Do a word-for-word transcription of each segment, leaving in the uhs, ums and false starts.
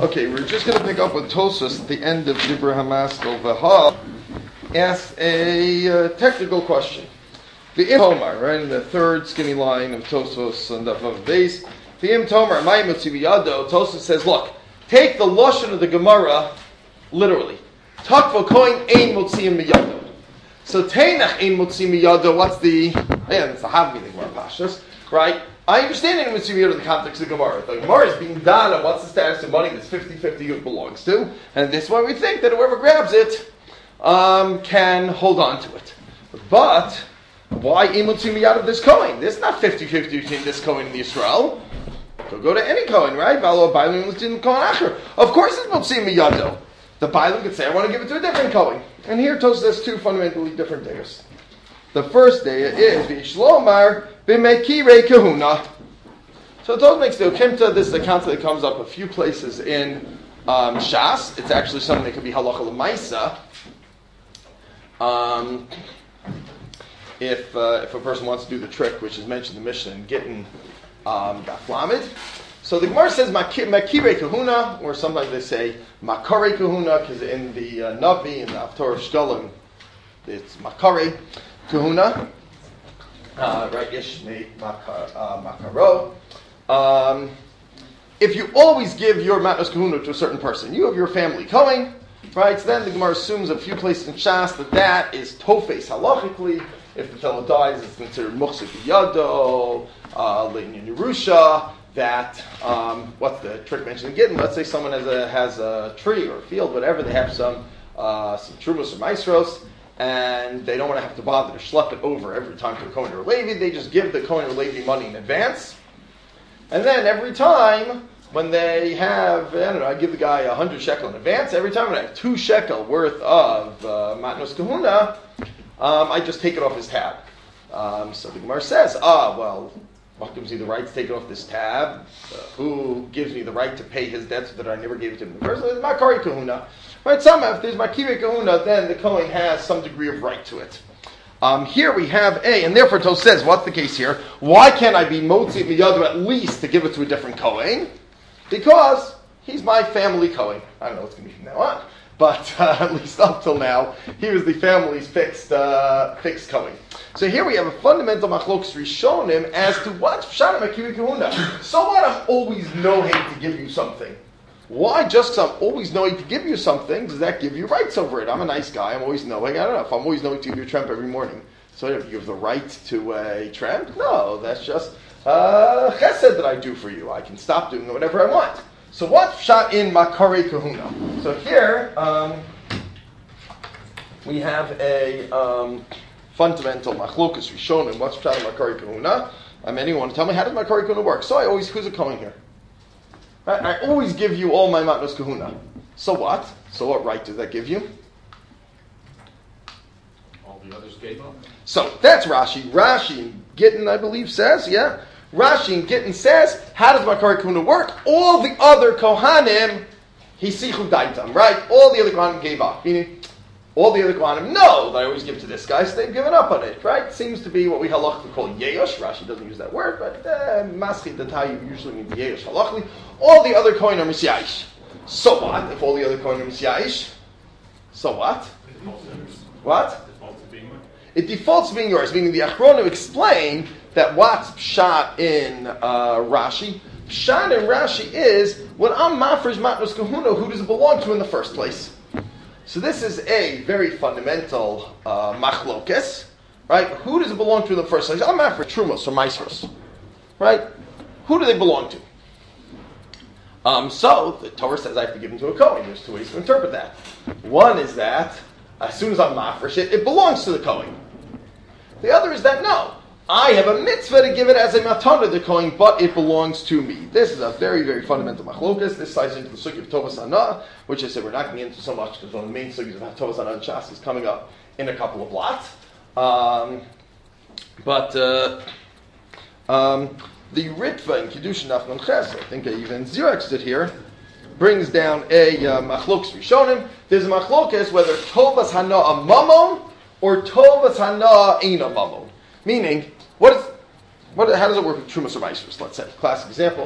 Okay, we're just going to pick up with Tosfos at the end of Dibra Hamaskal V'ha. Asked a uh, technical question. The Im Tomar, right, in the third skinny line of Tosfos and the base. The Im Tomar, Ma'imut Tziviyado, Tosfos says, look, take the Lashon of the Gemara literally. Takva koin ein motziyim miyado. So Teinach ein motziyim miyado, what's the, yeah, it's the Havmi, the Gemara Pashas, right? I understand it in the context of Gemara. The Gemara is being done on what's the status of money that's fifty-fifty it belongs to, and this is why we think that whoever grabs it um, can hold on to it. But why imutzim out of this coin? This is not fifty-fifty between this coin and the Yisrael. So go to any coin, right? Of course it's mutzim miyado. The Bailam could say, I want to give it to a different coin. And here Tosfos has two fundamentally different dayas. The first daya is Vishlomar b'mekirei kahuna. So Tosfos makes the Okimta. This is a concept that comes up a few places in um, Shas. It's actually something that could be halacha l'maisa. Um, if uh, if a person wants to do the trick, which is mentioned in the Mishnah, and getting um, Daflamid. So the Gemara says makirei kahuna, or sometimes they say makarei kahuna, because in the uh, Navi and the Haftorah of Shkolim, it's makarei kahuna. Uh, right, Yishmei Makaro. Um, if you always give your matnos kahuna to a certain person, you have your family coin, right? So then the Gemara assumes a few places in Shas that that is tofes halachically. If the fellow dies, it's considered muchsik yado, uh, le'inyan Yerusha. That um, what's the trick mentioned in Gittin? Let's say someone has a has a tree or a field, whatever. They have some uh, some trumas or maestros, and they don't want to have to bother to schlep it over every time to a Kohen or a Levi. They just give the Kohen or Levi money in advance. And then every time when they have, I don't know, I give the guy a hundred shekel in advance. Every time when I have two shekel worth of uh, matnos kahuna, um, I just take it off his tab. Um, so the Gemara says, ah, well, what gives me the right to take it off this tab? Uh, who gives me the right to pay his debts that I never gave it to him in the first place? It's Makari kahuna. Right, somehow if there's Makiri kahuna, then the Kohen has some degree of right to it. Um, here we have a, and therefore Tosfos says, what's the case here? Why can't I be motzi miyadu at least to give it to a different Kohen? Because he's my family Kohen. I don't know what's going to be from now on, but uh, at least up till now, he was the family's fixed uh, fixed Kohen. So here we have a fundamental machlokes rishonim as to what's pshat makiri kahuna. So what? I'm always knowing to give you something. Why? Just because I'm always knowing to give you something, does that give you rights over it? I'm a nice guy. I'm always knowing. I don't know if I'm always knowing to give you a tramp every morning. So you give the right to a tramp? No, that's just uh, chesed that I do for you. I can stop doing it whenever I want. So what's pshat in makari kahuna? So here um, we have a um, fundamental machlokas rishonim. What's pshat in makari kahuna? I mean, anyone want to tell me how does makari kahuna work? So I always, who's it coming here? Right? I always give you all my matnos kahuna. So what? So what right does that give you? All the others gave up. So that's Rashi. Rashi in Gittin, I believe, says, yeah. Rashi in Gittin says, how does makari kahuna work? All the other kohanim, hisichu daitam, right? All the other kohanim gave up. Meaning, all the other kohanim know that I always give to this guy, so they've given up on it, right? Seems to be what we halachically call yeyosh. Rashi doesn't use that word, but maski uh, datayu usually means yeyosh halachically. All the other kohen are misyayish. So what? If all the other kohen are misyayish, so what? What? It defaults to being yours, meaning the Achronim explain that what's pshat in uh, Rashi. Pshat in Rashi is, when I'm mafresh matnos kahuna, who does it belong to in the first place? So this is a very fundamental uh, machlokes, right? Who does it belong to in the first place? I'm after trumos or maestros, right? Who do they belong to? Um, so the Torah says I have to give them to a Kohen. There's two ways to interpret that. One is that as soon as I'm mafresh it, it belongs to the Kohen. The other is that no, I have a mitzvah to give it as a matana to the Kohen, but it belongs to me. This is a very, very fundamental machlokas. This ties into the sugi of Tovas Hana, which I said we're not getting into so much because one of the main sugis of Tovas Hana and Shas is coming up in a couple of lots. Um, but uh, um, the Ritva in Kiddushin Afnon Ches, I think I even Xeroxed it here, brings down a uh, machlokas rishonim. There's a machlokas whether Tovas Hana a mamon or Tovas Hana ain't a mamon. Meaning, what is, what, how does it work with Trumas or Maestros? Let's say, classic example.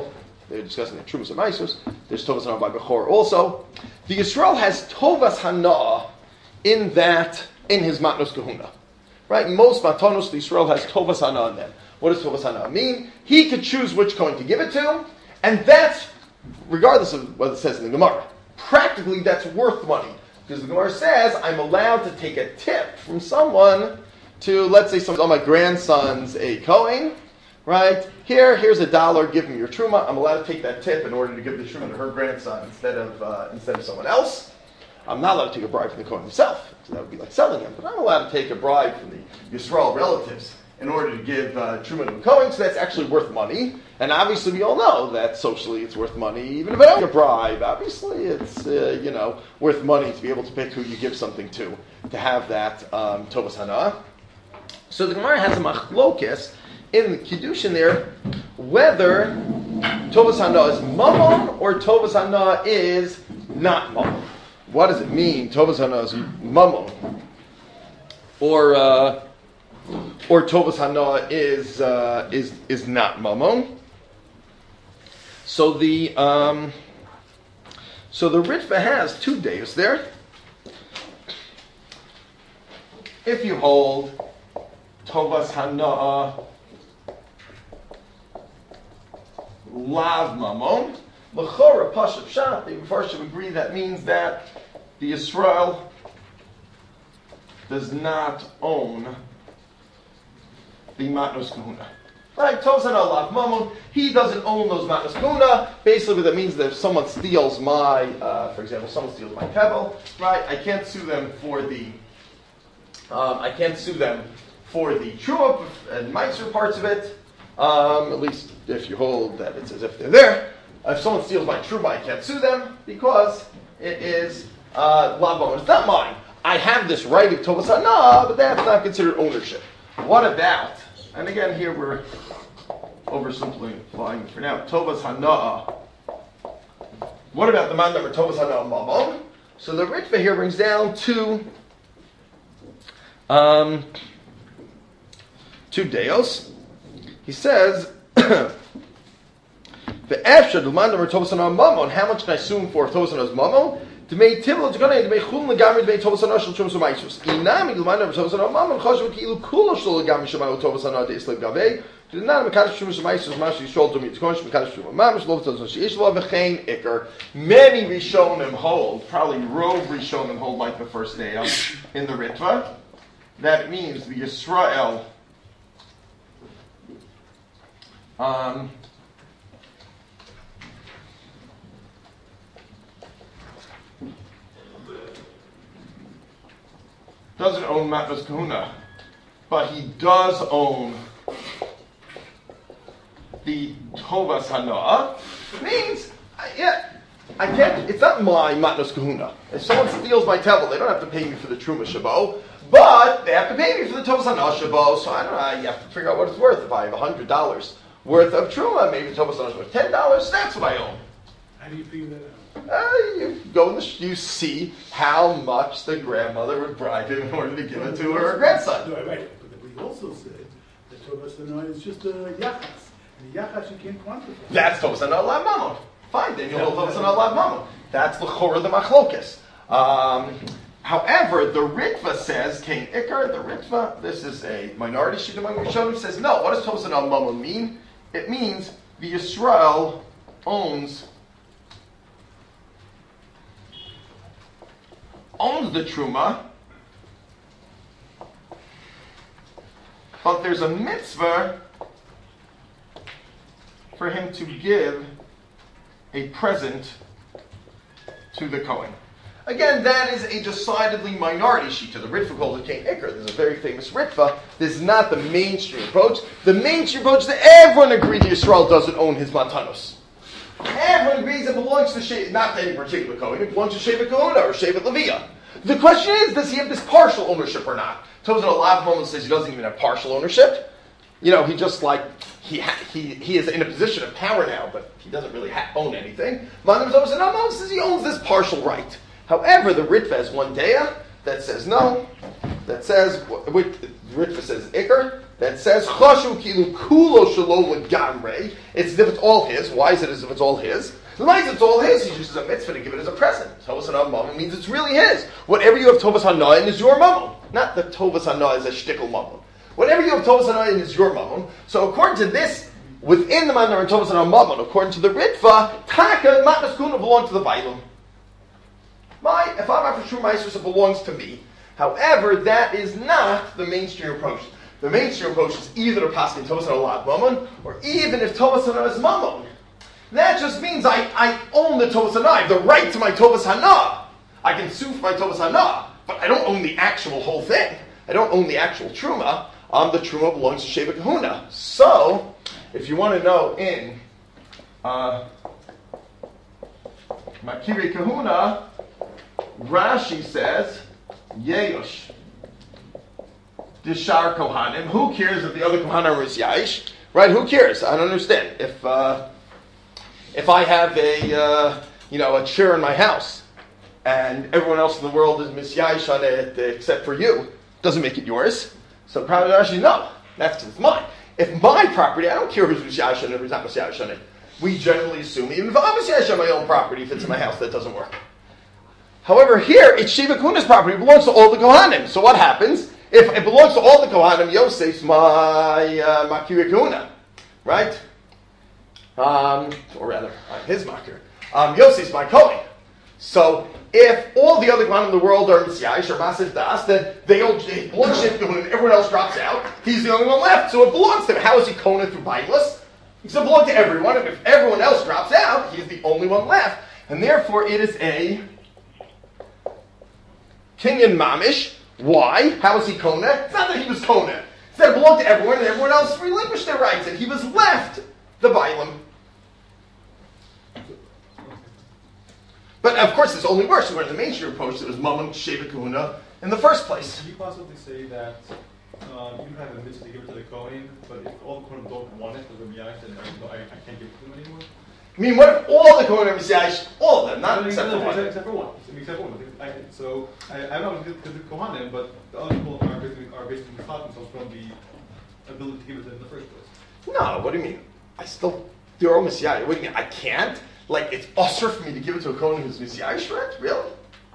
they're discussing the Trumas and Maisus. There's Tovas Hana by Bechor also. The Yisrael has Tovas Hana in that, in his Matnos Kahuna. Right? Most Matanos, the Yisrael has Tovas Hana in them. What does Tovas Hana mean? He could choose which coin to give it to, and that's, regardless of what it says in the Gemara, practically that's worth money. Because the Gemara says, I'm allowed to take a tip from someone to, let's say, someone, oh, my grandson's a Kohen, right? Here, here's a dollar, give me your Truma. I'm allowed to take that tip in order to give the Truma to her grandson instead of uh, instead of someone else. I'm not allowed to take a bribe from the Kohen himself, so that would be like selling him. But I'm allowed to take a bribe from the Yisrael relatives in order to give uh, Truma to the Kohen, so that's actually worth money. And obviously we all know that socially it's worth money, even if I don't get a bribe. Obviously it's, uh, you know, worth money to be able to pick who you give something to, to have that um, Tovas Hana. So the Gemara has a machlokes in the Kiddushin there, whether Tovas Hana is mamon or Tovas Hana is not mamon. What does it mean, Tovas Hana is mamon? Or... Uh, Or Tovas Hana is uh, is is not mamon. So the um, so the Ritva has two days there. If you hold Tovas Hana lav mamon, l'chora pashup pshat, the Mepharshim agree that means that the Yisrael does not own the Matnos Kahuna. Right? Tovas Hana lav mamon. He doesn't own those Matnos Kahuna. Basically, that means that if someone steals my, uh, for example, someone steals my pebble, right? I can't sue them for the, um, I can't sue them for the true-up and meiser parts of it. Um, at least if you hold that it's as if they're there. If someone steals my truma, I can't sue them because it is uh, lav mamon. It's not mine. I have this right of Tovas Hana, but that's not considered ownership. What about? And again, here we're oversimplifying for now. Tovas Hana. What about the man number Tovas Hana mamon? So the Ritva here brings down two, um, two deos. He says, the after the man number Tovas Hana mamon. How much can I sue him for Tovas Hana's mamon? To make tibble, to go to make chulun legamri, to make Tovas Hana shel Trumas u'maisus. Inami the man number Tovas Hana mamon. Chashav ki'ilu kula shel legamri shemayu Tovas Hana deislev gavei. To the nan mekadosh Trumas u'maisus mashi yishol to me to konsh mekadosh Trumas mamish lo v'tzos she'ish lo v'chein ikar. Many Rishonim hold, probably rove Rishonim hold like the first day of in the Ritva. That means the Yisrael um, doesn't own Matnos Kahuna, but he does own the Tovas Hana. Means, yeah, I can't. It's not my Matnos Kahuna. If someone steals my table, they don't have to pay me for the Truma Shabo, but they have to pay me for the Tovas Hana Shabo. So I don't know. You have to figure out what it's worth. If I have a hundred dollars worth of Truma, maybe the Tovas Hana is worth ten dollars. That's what I own. How do you figure that out? Uh, you go in the sh- you see how much the grandmother would bribe him in order to give it to her grandson. Right, right. But we also said that Tovas Hana is just a yachas. And the yachas you can't quantify. That's Tovas Hana lav mamon. Fine, then you'll hold Tovas Hana lav mamon. That's the chora the machlokes. Um, however, the Ritva says, Kain Ikar, the Ritva, this is a minority sheet among Rishonim, says, no, what does Tovas Hana mamon mean? It means the Yisrael owns owns the Truma, but there's a mitzvah for him to give a present to the Kohen. Again, that is a decidedly minority sheet to the Ritva called the Kain Ikar. There's a very famous Ritva. This is not the mainstream approach. The mainstream approach is that everyone agrees that Yisrael doesn't own his matanos. Everyone agrees it belongs to Shevet, not to any particular Kohen, it belongs to Shevet Kahuna or Shevet Leviah. The question is, does he have this partial ownership or not? Tovas Hana lav mamon says he doesn't even have partial ownership. You know, he just like, he ha- he he is in a position of power now, but he doesn't really ha- own anything. Tovas Hana mamon says he owns this partial right. However, the Ritva has one deya that says no, that says, which Ritva says Iker, that says Chashu Kilu Kulo Shalo Legamre. It's as if it's all his. Why is it as if it's all his? Why is it's all his? He uses a mitzvah to give it as a present. Tovas Hana Mammon means it's really his. Whatever you have Tovas Hana in is your Mammon. Not that Tovas Hana is a shtickle Mammon. Whatever you have Tovas Hana in is your Mammon. So according to this, within the Mandar and Tovas Hana Mammon, according to the Ritva, Taka Matnas Kuna belong to the Bailam. My, if I'm after Shur Meister, it belongs to me. However, that is not the mainstream approach. The mainstream approach is either to pass in Tovas Hana Lat Mammon, or even if Tovas Hana is Mammon. That just means I, I own the Tovas Hana. I have the right to my Tovas Hana. I can sue for my Tovas Hana, but I don't own the actual whole thing. I don't own the actual Truma. Um, the Truma belongs to Sheva Kahuna. So, if you want to know in uh, Makiri Kahuna, Rashi says, Yeyosh, Dishar Kohanim. Who cares if the other Kohanim are Ya'ish? Right? Who cares? I don't understand. If uh, if I have a uh, you know a chair in my house and everyone else in the world is Misya'ish on it except for you, doesn't make it yours. So probably Rashi, no, that's it's mine. If my property, I don't care who's Misya'ish on it or who's not Misya'ish on it. We generally assume even if I'm Misya'ish on my own property, if it's in my house, that doesn't work. However, here it's Sheva Kuna's property. It belongs to all the Kohanim. So what happens? If it belongs to all the Kohanim, Yosef's my uh, Makir Kuna, right? Um, or rather, uh, his Makir. Um, Yosef's my Kohen. So if all the other Kohanim in the world are Misya'ish or Masif Das, then they all it belongs to Sheva Kuna and everyone else drops out. He's the only one left, so it belongs to him. How is he Kohen through Baitless? He should belong to everyone, and if everyone else drops out, he's the only one left. And therefore, it is a Kinyan Mamish. Why? How is he Kona? It's not that he was Kona. It's that it belonged to everyone and everyone else relinquished their rights and he was left the Bailam. But of course it's only worse. We're in the mainstream approach that was Mammon Sheva Kahuna in the first place. Could you possibly say that uh, you have a mitzvah to give it to the Kohen, but if all the Kohen don't want it, then I, I can't give it to them anymore? I mean, what if all the Kohen are Messiah? All of them, not except for one. Except for one. Except for one. I, so I, I don't know if it's the Kohanim, but the other people are basically are basically taught themselves from the ability to give it to them in the first place. No, what do you mean? I still they're all Messiah. What do you mean? I can't? Like it's usher for me to give it to a Kohen who's Messiah? Shret? Really?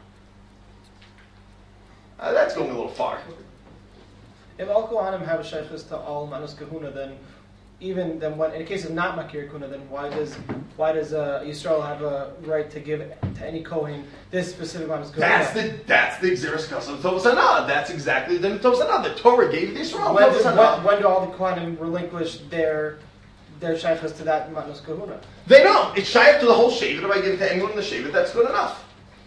Uh, that's going a little far. If all Kohanim have shaykhs to all Manus Kahuna, then even then, when in the case of not Makir Kuna, then why does why does uh, Yisrael have a right to give to any Kohen this specific Manus Kahuna? That's the that's the Xeris Kasam Tovas Hana. That's exactly the Tovas Hana. The Torah gave Yisrael When, Tovas when, Hana. when do all the Kohanim relinquish their their shaykhs to that Manus Kahuna? They don't. It's shaykh to the whole Shevet. If I give it to anyone in the Shevet, that's good enough.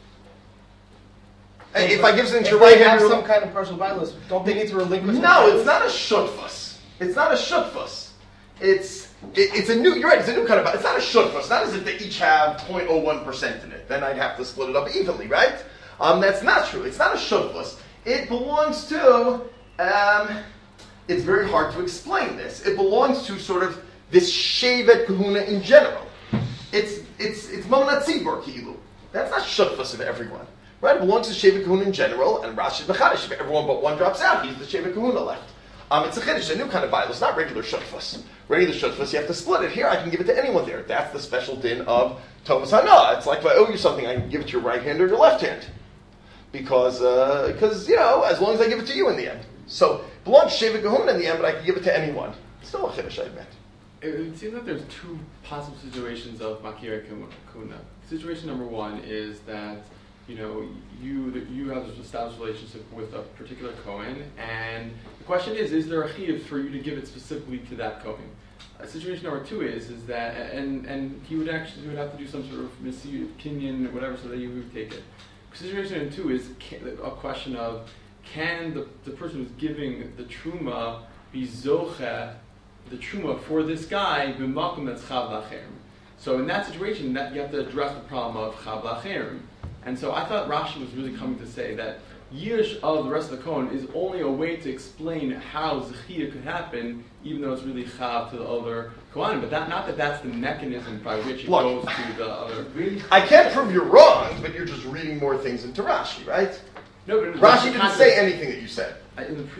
So if I give something to your right hand, have some kind of partial violence, don't they need to relinquish? No, it's not a shutfus. It's not a shutfus. It's it, it's a new. You're right. It's a new kind of. It's not a shutfus. It's not as if they each have zero point zero one percent in it. Then I'd have to split it up evenly, right? Um, that's not true. It's not a shutfus. It belongs to. Um, it's very hard to explain this. It belongs to sort of this shevet kahuna in general. It's it's it's mamonat tzibur kilu. That's not shutfus of everyone. Right? It belongs to Sheva Kahuna in general, and Rashi Bechadish. If everyone but one drops out, he's the Sheva Kahuna left. Um, it's a chiddush, a new kind of Bible. It's not regular shutfus. Regular shutfus, you have to split it. Here, I can give it to anyone there. That's the special din of Tovas Hana. It's like if I owe you something, I can give it to your right hand or your left hand. Because, uh, because you know, as long as I give it to you in the end. So, it belongs to Sheva Kahuna in the end, but I can give it to anyone. It's still a chiddush, I admit. It, it seems like there's two possible situations of Makir Kuna. Situation number one is that you know, you that you have this established relationship with a particular Kohen, and the question is, is there a chiyuv for you to give it specifically to that Kohen? Uh, situation number two is, is that, and and he would actually he would have to do some sort of missy kinyan, whatever, so that you would take it. Situation number two is a question of, can the, the person who's giving the truma be zoche, the truma for this guy, b'makom that's chav lacherim? So in that situation, that you have to address the problem of chav lacherim. And so I thought Rashi was really coming to say that Yish of the rest of the Kohen is only a way to explain how Zechiyah could happen, even though it's really Chav to the other Kohanim. But that, not that that's the mechanism by which it Look, goes to the other. I can't prove you're wrong, but you're just reading more things into Rashi, right? No, but Rashi didn't say anything that you said. I, in the pre-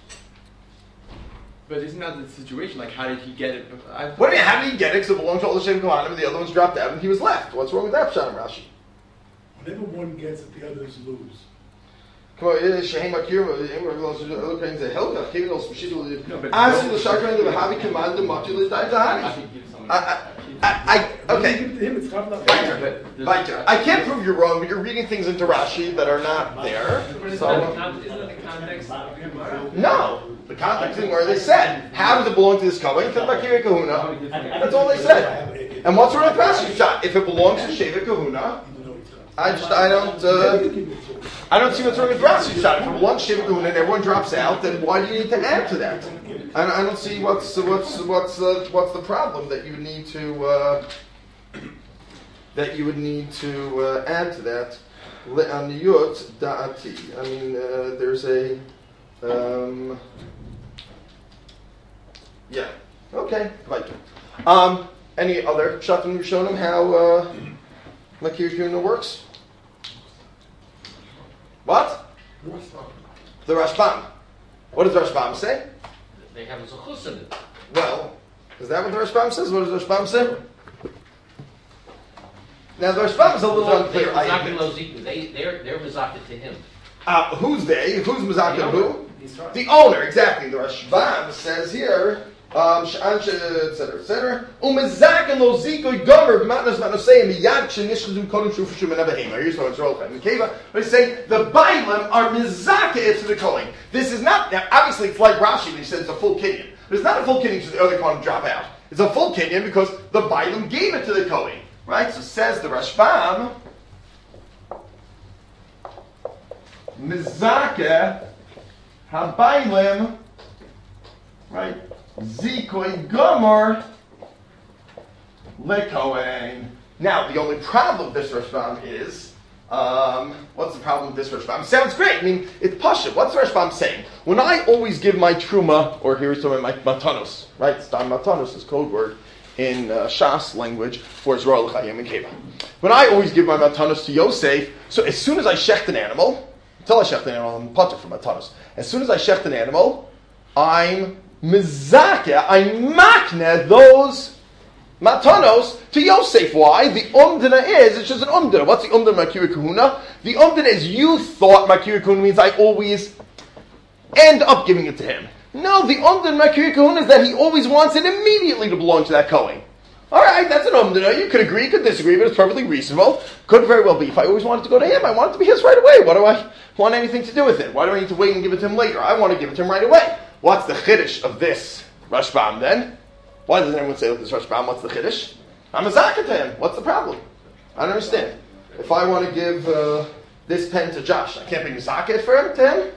but isn't that the situation? Like, how did he get it? I, What do you mean, how did he get it? Because it belonged to all the Shem Kohanim and the other ones dropped out and he was left. What's wrong with that, Pshat and Rashi? Whenever one gets it, the others lose. Come on, Shehem Makir, other kinds of help. Keep it all some shit. No, but- As the Shakran, the Havi command, the Makir, the I Dahani. think give someone- I, I, I, When you okay. give it to him, it's Chav Lach. Weiter, But there's- weiter. I can't prove you're wrong, but you're reading things into Rashi that are not there. But isn't So, that, not, isn't that the context of Gemara? no. The context is where they said, how does it belong to this Kohen? To the Makir Kahuna. That's all they said. And what's wrong with Rashi shot? If it belongs to Sheva Kahuna, I just, I don't, uh, I don't see what's wrong with Rashi shot. If it belongs to Sheva Kahuna and everyone drops out, then why do you need to add to that? I, I don't see what's, what's, what's, uh, what's the problem that you need to, uh, that you would need to uh, add to that. Le'aniyut da'ati. I mean, uh, there's a, um, yeah. Okay. Right. Um, any other Shatim Rishonim how uh, Makir Kuna works? What? The Rashbam. What does the Rashbam say? They have a zuchus in it. Well, is that what the Rashbam says? What does the Rashbam say? Now the Rashbam is a little unclear. They're I Mazakin admit. Loziku. They, they're, they're Mazakin to him. Uh, who's they? Who's Mazakin The who? He's right. The owner, exactly. The Rashbam says here, um, et cetera, et cetera. Umezaken lo zikoi gomer b'matnas matnosei miyad shenishchazum kodem shufashum and abahema. Here's what it's rolled in the keva. They say the bailam are mizake to the kohen. This is not now. Obviously, it's like Rashi when he says it's a full kinyan. But it's not a full kinyan because the other kohen drop out. It's a full kinyan because the bailam gave it to the kohen. Right. So says the Rashbam. Mizake habaylim, right? Zikoi gomer lekohen. Now, the only problem with this Rashbam is, um, what's the problem with this Rashbam? Sounds great. I mean, it's pasha. What's the Rashbam saying? When I always give my truma, or here is some of my matanos, right? Stam matanos is code word in uh, Shas language for Israel Chayim and Keva. When I always give my matanos to Yosef, so as soon as I shecht an animal, until I shecht an animal, I'm potter for matanos. As soon as I shecht an animal, I'm mizakeh, I makne those matanos to Yosef. Why? The umdana is, it's just an umdana. What's the umdana Makir Kahuna? The umdana is you thought Makir Kahuna means I always end up giving it to him. No, the umdana Makir Kahuna is that he always wants it immediately to belong to that Kohen. Alright, that's an umdana. You could agree, you could disagree, but it's perfectly reasonable. Could very well be. If I always wanted to go to him, I want it to be his right away. What do I want anything to do with it? Why do I need to wait and give it to him later? I want to give it to him right away. What's the chiddush of this Rashbam then? Why doesn't everyone say, look, this Rashbam, what's the chiddush? I'm a zakah to him. What's the problem? I don't understand. If I want to give uh, this pen to Josh, I can't be zakah for him, to him?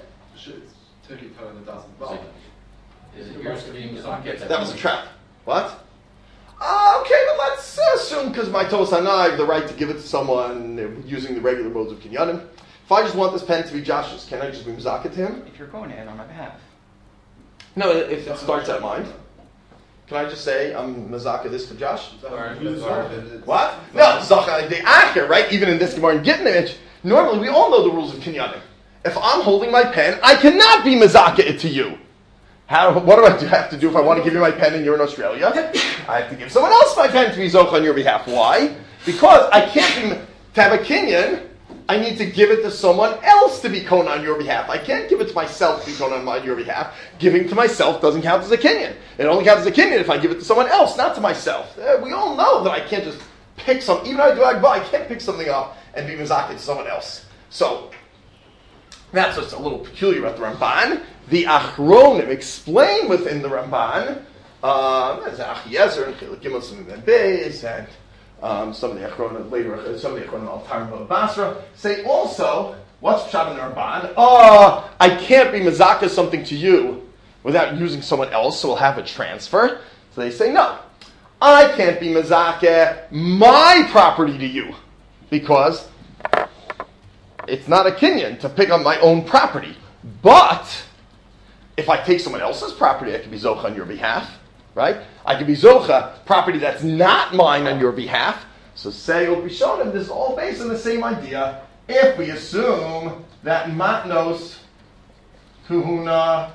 Is it yours to be Mazakin? That was a trap. What? Uh, okay, but let's assume, because my Tosana, I have the right to give it to someone using the regular modes of Kinyanim. If I just want this pen to be Josh's, can I just be Mazaka to him? If you're going ahead on my behalf. No, if it starts at mind. Can I just say, I'm Mazaka this to Josh? What? No, Zachar, the Acher, right? Even in this Gemara and Gittin image, normally we all know the rules of Kinyanim. If I'm holding my pen, I cannot be Mazaka it to you. How, what do I have to do if I want to give you my pen and you're in Australia? I have to give someone else my pen to be Zoch on your behalf. Why? Because I can't be, to have a Kinyan, I need to give it to someone else to be Kona on your behalf. I can't give it to myself to be Kona on your behalf. Giving to myself doesn't count as a Kinyan. It only counts as a Kinyan if I give it to someone else, not to myself. Uh, we all know that I can't just pick some, even though I do Agba, I can't pick something up and be Mizaki to someone else. So, that's what's a little peculiar about the Ramban. The Achronim explain within the Ramban, um, as Achiezer and Chilik Gimel Simon Beis, and um, some of the Achronim later, some of the Achronim Al Tarim Basra say also, what's Pshat in the Ramban? Oh, I can't be Mazaka something to you without using someone else, so we'll have a transfer. So they say no, I can't be Mazaka my property to you because it's not a Kinyan to pick up my own property, but if I take someone else's property, I can be Zocha on your behalf, right? I can be Zocha, property that's not mine on your behalf. So say, Bishonim, this is all based on the same idea. if we assume that matnos kahuna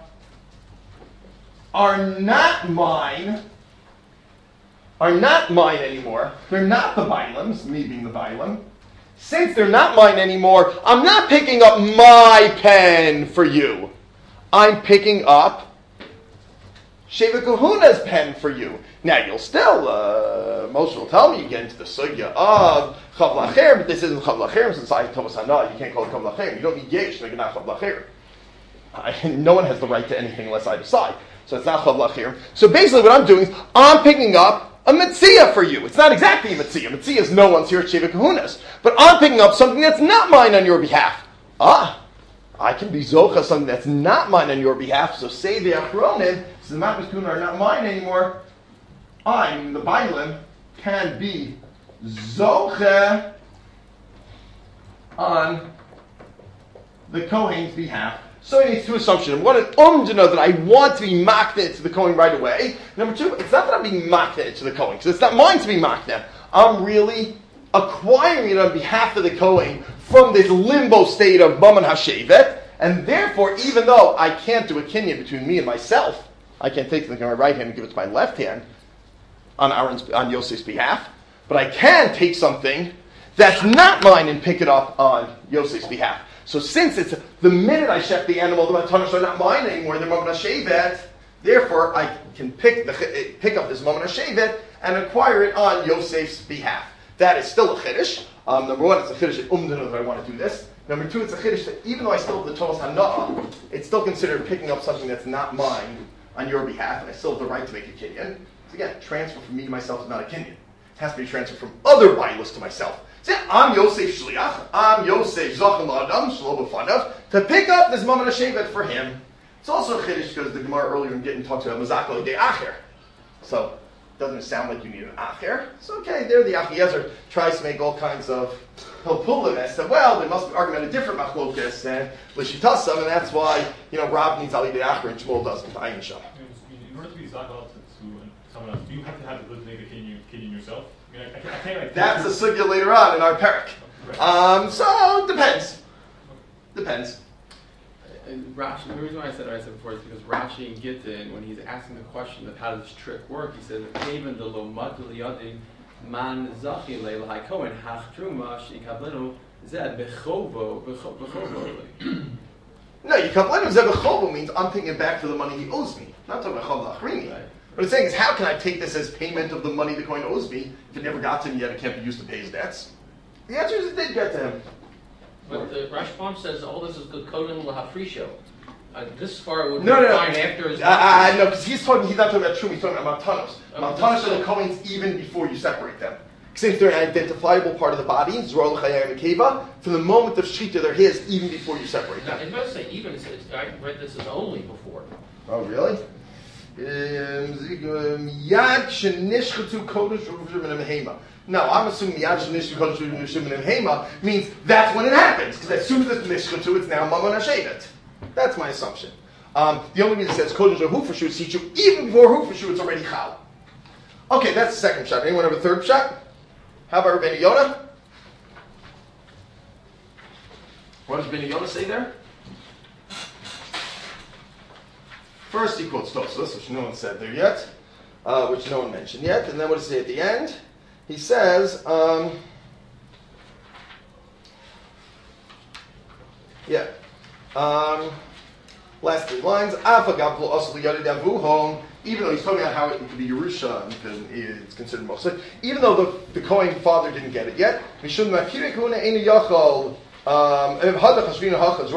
are not mine, are not mine anymore, they're not the Bailam's, me being the Bailam, since they're not mine anymore, I'm not picking up my pen for you. I'm picking up Sheva Kahuna's pen for you. Now you'll still, uh, most will tell me you get into the sugya of Chav Lacher, but this isn't Chav Lacher since I Tovas Hana. You can't call it Chav Lacher. You don't need Yesh to make it not Chav Lacher. No one has the right to anything unless I decide. So it's not Chav Lacher. So basically what I'm doing is I'm picking up a Metzia for you. It's not exactly a Metzia. Metzia is no one's here at Sheva Kahuna's. But I'm picking up something that's not mine on your behalf. Ah, I can be Zocha something that's not mine on your behalf. So say the Achronim, since the Matnos Kahuna are not mine anymore, I, meaning the Bailam, can be Zocha on the Kohen's behalf. So he needs two assumptions. One, an um to know that I want to be makneh to the Kohen right away. Number two, it's not that I'm being makneh to the Kohen, because it's not mine to be makneh. I'm really acquiring it on behalf of the Kohen from this limbo state of Mammon HaShevet, and therefore, even though I can't do a kinyan between me and myself, I can't take something on my right hand and give it to my left hand on Aaron's, on Yosef's behalf, but I can take something that's not mine and pick it up on Yosef's behalf. So since it's the minute I shech the animal, the matanos are not mine anymore, they're Mammon HaShevet, therefore I can pick the pick up this Mammon HaShevet and acquire it on Yosef's behalf. That is still a chiddush. Um, number one, it's a chiddush at umdana that I want to do this. Number two, it's a chiddush that even though I still have the Tovas Hana'ah, it's still considered picking up something that's not mine on your behalf, and I still have the right to make a kinyan. So again, transfer from me to myself is not a kinyan. It has to be transferred from other bailos to myself. So yeah, I'm Yosef Shliach, I'm Yosef Zachan L'Adam, Shlo B'fanav, to pick up this Mammon HaShevet for him. It's also a chiddush because the Gemara earlier in getting talked about Mazakal De Acher. So doesn't sound like you need an Acher. So okay, there the Achiezer tries to make all kinds of Hilpulim and said, well, there must be argument a different Machlokes and Lishitasam, and that's why, you know, Rav needs Ali De Acher and Shmuel doesn't. Ayin Sham. In order to be Zakal to someone else, do you have to have the ability to make a kinyan, kinyan yourself? I mean, I, I can't, like, That's a sugya later on in our parak. Right. Um, so depends. Depends. And Rashi, the reason why I said what I said before is because Rashi and Gittin, when he's asking the question of how does this trick work, he says, "Even the lo matul yadin man zachi leil hakohen hach truma shikablenu zed bechovo bechovo." No, you come later. Zebechovo means I'm taking it back to the money he owes me. Not talking about Chav Lachrini. Right. What it's saying is, how can I take this as payment of the money the coin owes me if it never got to him yet? It can't be used to pay his debts. The answer is it did get to him. But the Rashbam says all this is good Kodim Lahafrisho. Uh, this far would No, be no, no. fine after his. Uh, uh, no, because he's talking. He's not talking about true. He's talking about maltanos. Oh, Maltanos so- are the coins even before you separate them. Since they're an identifiable part of the body, Zrol Chayim and Keva, from the moment of shechita, they're his even before you separate Now, them. it must say even. It's, it's, I read this as only before. Oh, really? Yad shenishchatu kodesh v'ruvim hema. No, I'm assuming yad shenishchatu kodesh v'ruvim hema means that's when it happens. Because as soon as it's nishchatu, it's now Mammon HaShevet. That's my assumption. Um, the only reason it says kodesh v'ruvim is sichu, even before hufashu, it's already chal. Okay, that's the second shot. Anyone have a third shot? How about Rabbeinu Yonah? What does Rabbeinu Yonah say there? First he quotes Tosfos, which no one said there yet, uh, which no one mentioned yet, and then what does he say at the end? He says, um, yeah, um, last three lines, even though he's talking about how it could be Yerusha, because it's considered mostly, even though the, the Kohen father didn't get it yet, Um, how can we call the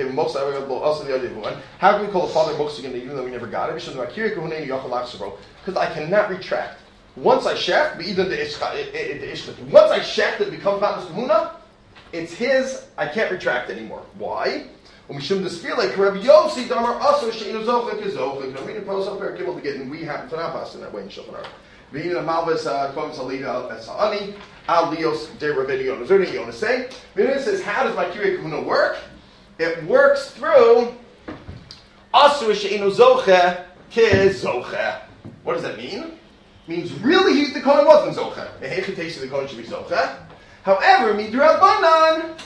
father Moksigan even though we never got it? Because I cannot retract. Once I shech, once I shech that it becomes Matnos Kahuna, it's his, I can't retract anymore. Why? When we shouldn't just feel like Rabbi Yossi, Damar also Sheinu Zochak is Zochak. You know, reading Pros up here, Gimel to get, and we happen to not pass in that way in Shulchan Aruch. Being a Malvis, Kohen Salida, Sa'ani, Al Lios, De Rabbeinu Yonah. Is there anything you want to say? It says, how does my Kirei Kahuna work? It works through Asur Sheinu Zochak Ke Zochak. What does that mean? It means really he, the Kohen wasn't Zochak. The Hechitation the Kohen should be Zochak. However, Midrabanan,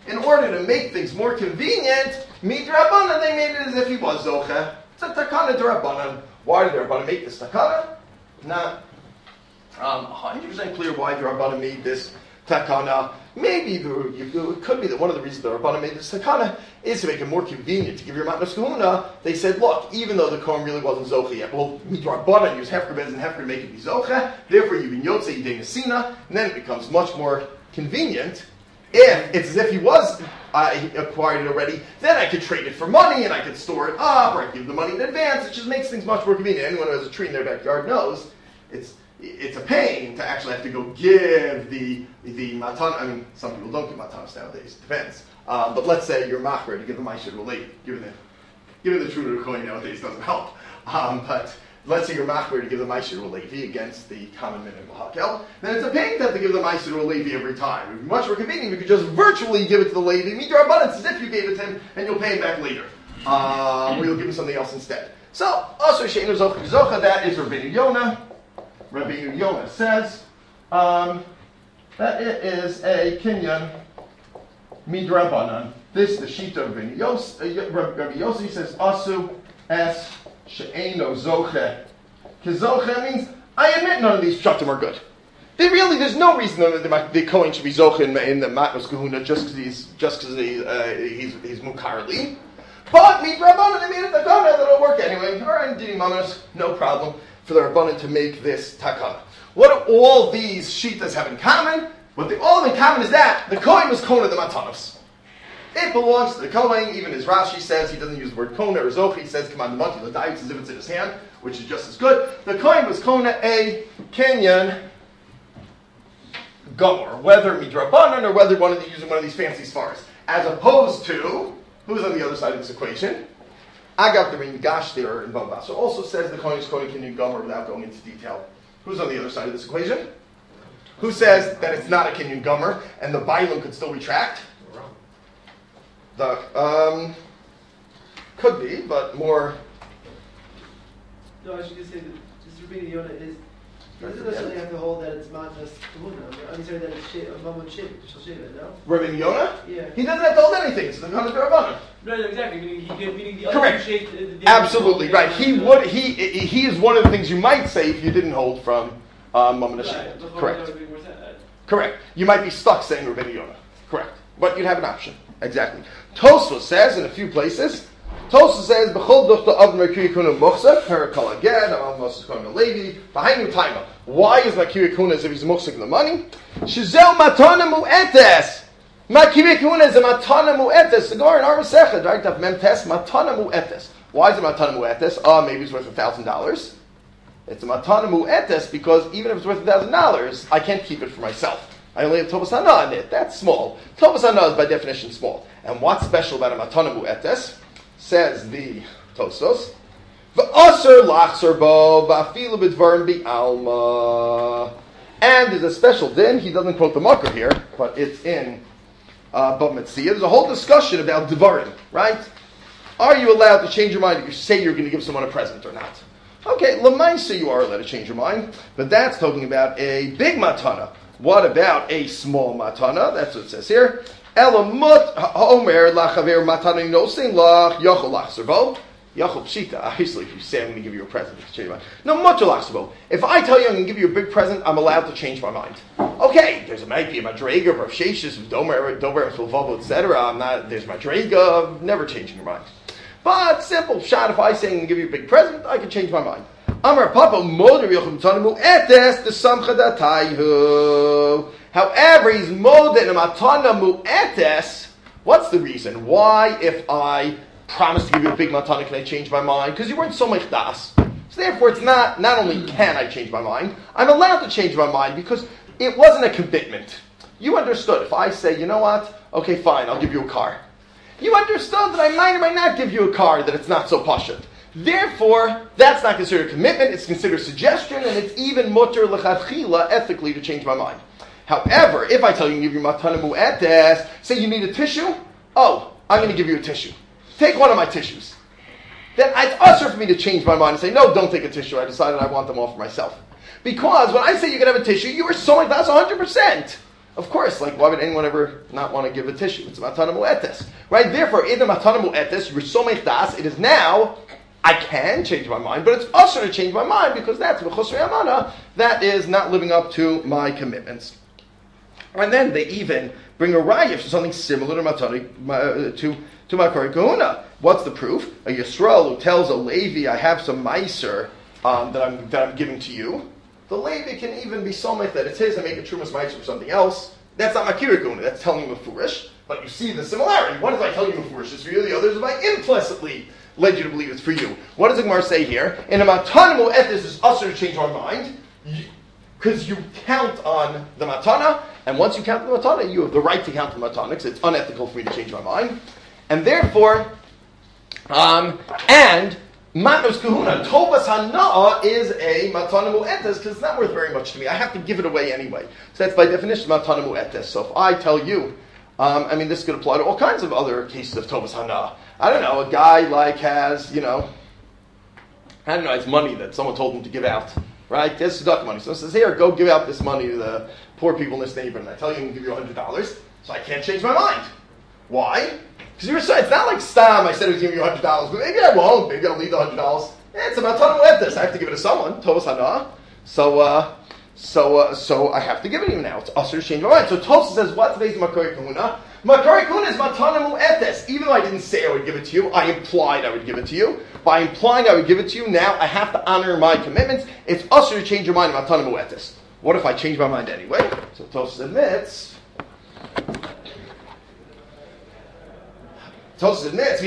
in order to make things more convenient, midrabanan, they made it as if he was zoche. It's a takana d'Rabbanan. Why did the Rabbanan make this takana? Not um, one hundred percent clear why the Rabbanan made this takana. Maybe the, it could be that one of the reasons the Rabbanan made this takana is to make it more convenient to give your matnas kahuna. They said, look, even though the Kohen really wasn't zoche yet, well, midrabanan use hefker bez and hefker to make it be zoche. Therefore, you can yotze yidei nesina, and then it becomes much more convenient. If it's as if he was uh, he acquired it already, then I could trade it for money and I could store it up, or I could give the money in advance. It just makes things much more convenient. Anyone who has a tree in their backyard knows it's it's a pain to actually have to go give the the matana. I mean, some people don't give matanas nowadays. It depends. Um, but let's say you're machmer to give the ma'aseh to a lady. Giving the giving the true to the coin nowadays doesn't help. Um, but let's say you're machmer to give the ma'aseh to a lady against the common minhag l'hakel. Then it's a pain to have to give the ma'aseh to a lady every time. It would be much more convenient if you could just virtually give it to the lady. Midrabanan, it's as if you gave it to him and you'll pay him back later. Um, or you'll give him something else instead. So, also she'enu zocha zocha, that is Rabbeinu Yonah. Rabbeinu Yonah says um, that it is a kinyan midrabanan. This is the sheet of Rabbeinu Yossi. Uh, Rabbi Yossi says asu es she'eno zoche. Because zoche means I admit none of these pshatim are good. They really, there's no reason that the, the Kohen should be zoche in, in the matnos kahuna just because he's just because he, uh, he's he's mukarli. But midrabanan, they made it takana that'll work anyway. All right, didi mamas, no problem for the Rabbanan to make this takana. What do all these shitas have in common? What they all have in common is that the Kohen was Kohen of the Matanos. It belongs to the Kohen. Even as Rashi says, he doesn't use the word Kohen or Zochi, he says Command Mati L'Dayik as if it's in his hand, which is just as good. The Kohen was Kohen a Kenyan Gomer, whether midrabanan or whether one of the, using one of these fancy svaras, as opposed to who's on the other side of this equation. Agav the Rin Gash there in Bava Basra also says the Kohen is Kohen Kenyan Gomer without going into detail. Who's on the other side of this equation? Who says that it's not a Kenyan Gomer and the Bailam could still retract? The um, could be, but more. No, I should just say that just Rabbeinu Yonah is. He doesn't necessarily have to hold that it's matnas kahuna. I'm sorry that it's a moment shiva, shiva, no? Rabbeinu Yonah? Yeah. He doesn't have to hold anything. It's the Kohen D'Rabbanan. No, no, exactly. Meaning, he, meaning the Correct. other shape. The, the Absolutely right. He would. He he is one of the things you might say if you didn't hold from um, Mammon right. Correct. Correct. You might be stuck saying Rabbeinu Yonah. Correct. But you'd have an option. Exactly. Tosfos says in a few places. Tosfos says b'chol duchta av merkiri kuna muchzak perakol again. Amal moses kuna levi behind taima. Why is merkiri kuna as if he's muchzak the money? Shizel matana mu'etes. Merkiri kuna is a matana mu'etes. The Gemara in our Masechet, right? Daf mem tes matana mu'etes. Why is it matana mu'etes? Ah, uh, maybe it's worth a thousand dollars. It's a matana mu'etes because even if it's worth a thousand dollars, I can't keep it for myself. I only have Tovas Hana on it. That's small. Tovas Hana is by definition small. And what's special about a matana mu'etes? Says the Tosos. V'aser lachser bo v'afilu b'dvarim bi'alma. And there's a special din. He doesn't quote the Makar here, but it's in uh, Bava Metzia. There's a whole discussion about dvarim, right? Are you allowed to change your mind if you say you're going to give someone a present or not? Okay, l'maisa you are allowed to change your mind, but that's talking about a big matana. What about a small matana? That's what it says here. Elamut homer lachaver matana nosin lach yachol lachserbo. Yachol pshita. Obviously, if you say I'm going to give you a present, you can change your mind. No, much lachserbo. If I tell you I'm going to give you a big present, I'm allowed to change my mind. Okay, there's a might be a madrega, rav sheshes, domer, domer, sulvavo, et cetera. I'm not. There's madrega. Never changing your mind. But simple shot. If I say I'm going to give you a big present, I can change my mind. Amar Papa moder yochum tanamu etes the samcha datayhu. However, he's moder in a matana mu'etes. What's the reason? Why, if I promise to give you a big matana, can I change my mind? Because you weren't so much das. So therefore, it's not, not only can I change my mind, I'm allowed to change my mind because it wasn't a commitment. You understood. If I say, you know what? Okay, fine, I'll give you a car. You understood that I might or might not give you a car, that it's not so pashut. Therefore, that's not considered a commitment, it's considered suggestion, and it's even mutter l'chadchila ethically to change my mind. However, if I tell you to give you matana mu'etes, say you need a tissue, oh, I'm going to give you a tissue. Take one of my tissues. Then it's usher for me to change my mind and say, no, don't take a tissue, I decided I want them all for myself. Because when I say you can have a tissue, you are so much, that's one hundred percent. Of course, like, why would anyone ever not want to give a tissue? It's a matana mu'etes. Right? Therefore, in the matana mu'etes, Risomech das, it is now, I can change my mind, but it's also to change my mind because that's B'chosrei Amana, that is not living up to my commitments. And then they even bring a raya for something similar to matana, to, to Makari Kahuna. What's the proof? A Yisrael who tells a Levi, I have some meiser um, that, I'm, that I'm giving to you. The Levi can even be so much that it's his and make a trumas meiser for something else. That's not Makari Kahuna, that's telling him a furish. But you see the similarity. One is I tell you a furish is for you, the other is I implicitly led you to believe it's for you. What does the Gemara say here? In a matana mu'etes is usher to change our mind, because you count on the matana, and once you count the matana, you have the right to count the matana, because it's unethical for me to change my mind. And therefore, um, and matnos kahuna, tovas hana'ah is a matana mu'etes, because it's not worth very much to me. I have to give it away anyway. So that's by definition matana mu'etes. So if I tell you, um, I mean, this could apply to all kinds of other cases of tovas hana'ah. I don't know, a guy like has, you know, I don't know, it's money that someone told him to give out, right? There's tzedakah money. So it says, here, go give out this money to the poor people in this neighborhood. And I tell you, I'm going to give you one hundred dollars, so I can't change my mind. Why? Because you're saying, it's not like Stam, I said I was giving you one hundred dollars, but maybe I won't, maybe I'll leave the one hundred dollars. Eh, it's a matana mu'etes, I have to give it to someone, tovas hana'ah. So, uh, so, uh, so I have to give it to you now. It's usher to change my mind. So Tosa says, what's based on Makari Kahuna? Makari Kahuna is matana mu'etes. Even though I didn't say I would give it to you, I implied I would give it to you. By implying I would give it to you, now I have to honor my commitments. It's usher to change your mind, matana mu'etes. What if I change my mind anyway? So Tosa admits, Tosa admits,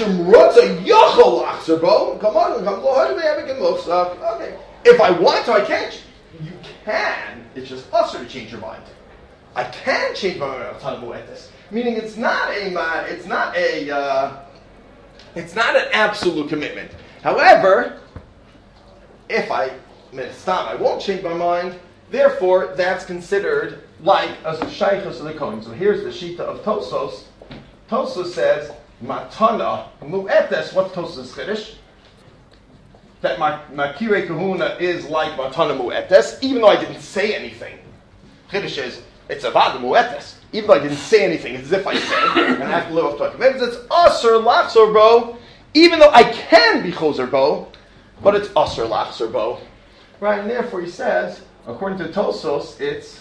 come on, come okay. If I want to, I can. You can. It's just usher to change your mind. I can change my mind on matana mu'etes. Meaning, it's not a, it's not a, uh, it's not an absolute commitment. However, if I, stop, I won't change my mind. Therefore, that's considered like as a shaychus of the kohen. So here's the shita of Tosos. Tosos says matana mu'etes. What's Tosos' chiddush? That my makirei kahuna is like matana mu'etes, even though I didn't say anything. Chiddush is it's avada mu'etes. Even though I didn't say anything, it's as if I said, and I have to live up to my commitments. It's asur lachzor bo, even though I can be choser bo, but it's asur lachzor bo. Right, and therefore he says, according to Tosos, it's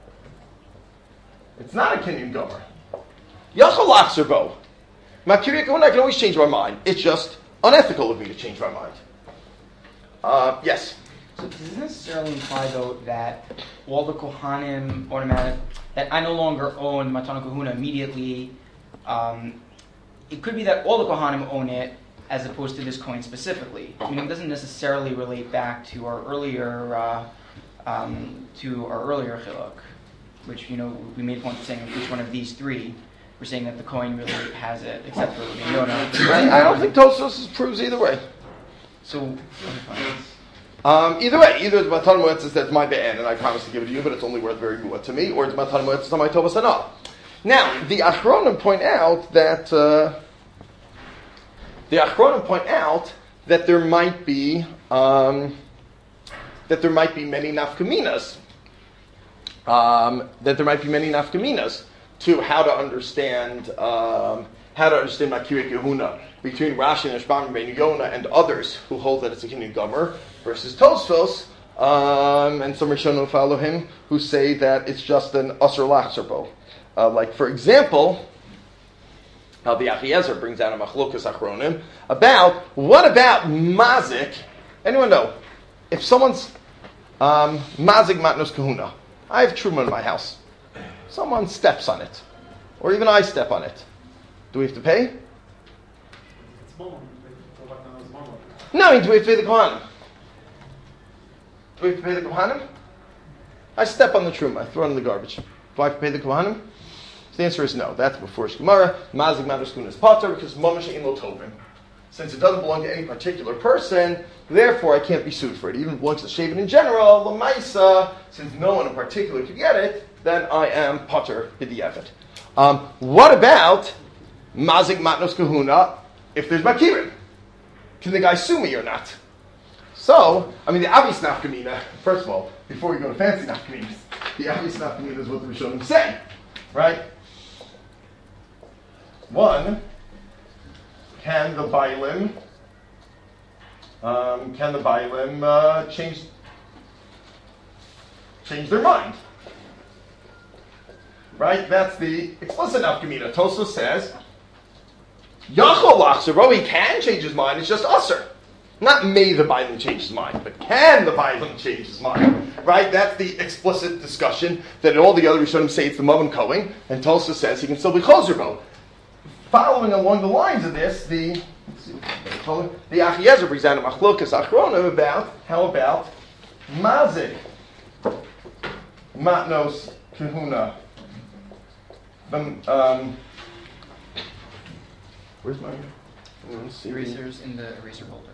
it's not a kinyan gomer. Yachal lachzor bo. Makirei kahuna, I can always change my mind. It's just unethical of me to change my mind. Uh, yes? So does this necessarily imply, though, that all the Kohanim automatic, that I no longer own Matana Kahuna immediately? Um, it could be that all the Kohanim own it, as opposed to this coin specifically. I mean, it doesn't necessarily relate back to our earlier, uh, um, to our earlier chiluk, which, you know, we made a point of saying which one of these three. We're saying that the coin really has it, except for Rabbi Yonah. I, I don't think Tosos proves either way. So, okay, Um, either way, either it's matana mu'etes that's my be'en, and I promise to give it to you, but it's only worth very mu'at to me, or it's matana mu'etes on my tovas hana'ah. Now, the Achronim point out that uh, the Achronim point out that there might be um, that there might be many nafkaminas, um, that there might be many nafkaminas to how to understand um, how to understand makirei kahuna between Rashi and Rashbam and Ben Yonah and others who hold that it's a kinyan gomer versus Tosfos, um, and some Rishonim follow him who say that it's just an asur lachzor bo. Uh, like, for example, how the Achiezer brings out a machlokas achronim about what about mazik? Anyone know if someone's um, mazik matnos kahuna? I have truma in my house. Someone steps on it, or even I step on it. Do we have to pay? No, I mean, do we have to pay the Kohanim? Do we have to pay the Kohanim? I step on the truma, I throw it in the garbage. Do I have to pay the Kohanim? So the answer is no. That's before Gemara. Mazik matnos kahuna is pater because mamash ein lo tovim. Since it doesn't belong to any particular person, therefore I can't be sued for it. Even if it belongs to shaven in general, l'maisa, since no one in particular could get it, then I am pater b'di'evet. Um, what about mazik matnos kahuna if there's makirim? Can the guy sue me or not? So, I mean, the obvious nafkamina, first of all, before we go to fancy nafkaminas, the obvious nafkamina is what the Rishonim say, right? One, can the Bailim, um, can the Bailim uh, change change their mind? Right? That's the explicit nafkamina. Tosfos says, Yachol lachzero, he can change his mind, it's just usher. Not may the Bailim change his mind, but can the Bailim change his mind? Right? That's the explicit discussion that all the other Rishonim say it's the Mammon Kohen, and Tosfos says he can still be chozerbo. Following along the lines of this, the let's see, the Achiezer brings down a machlokas achrona about how about mazik matnos kahuna. Um, um, where's my Erasers in the eraser holder.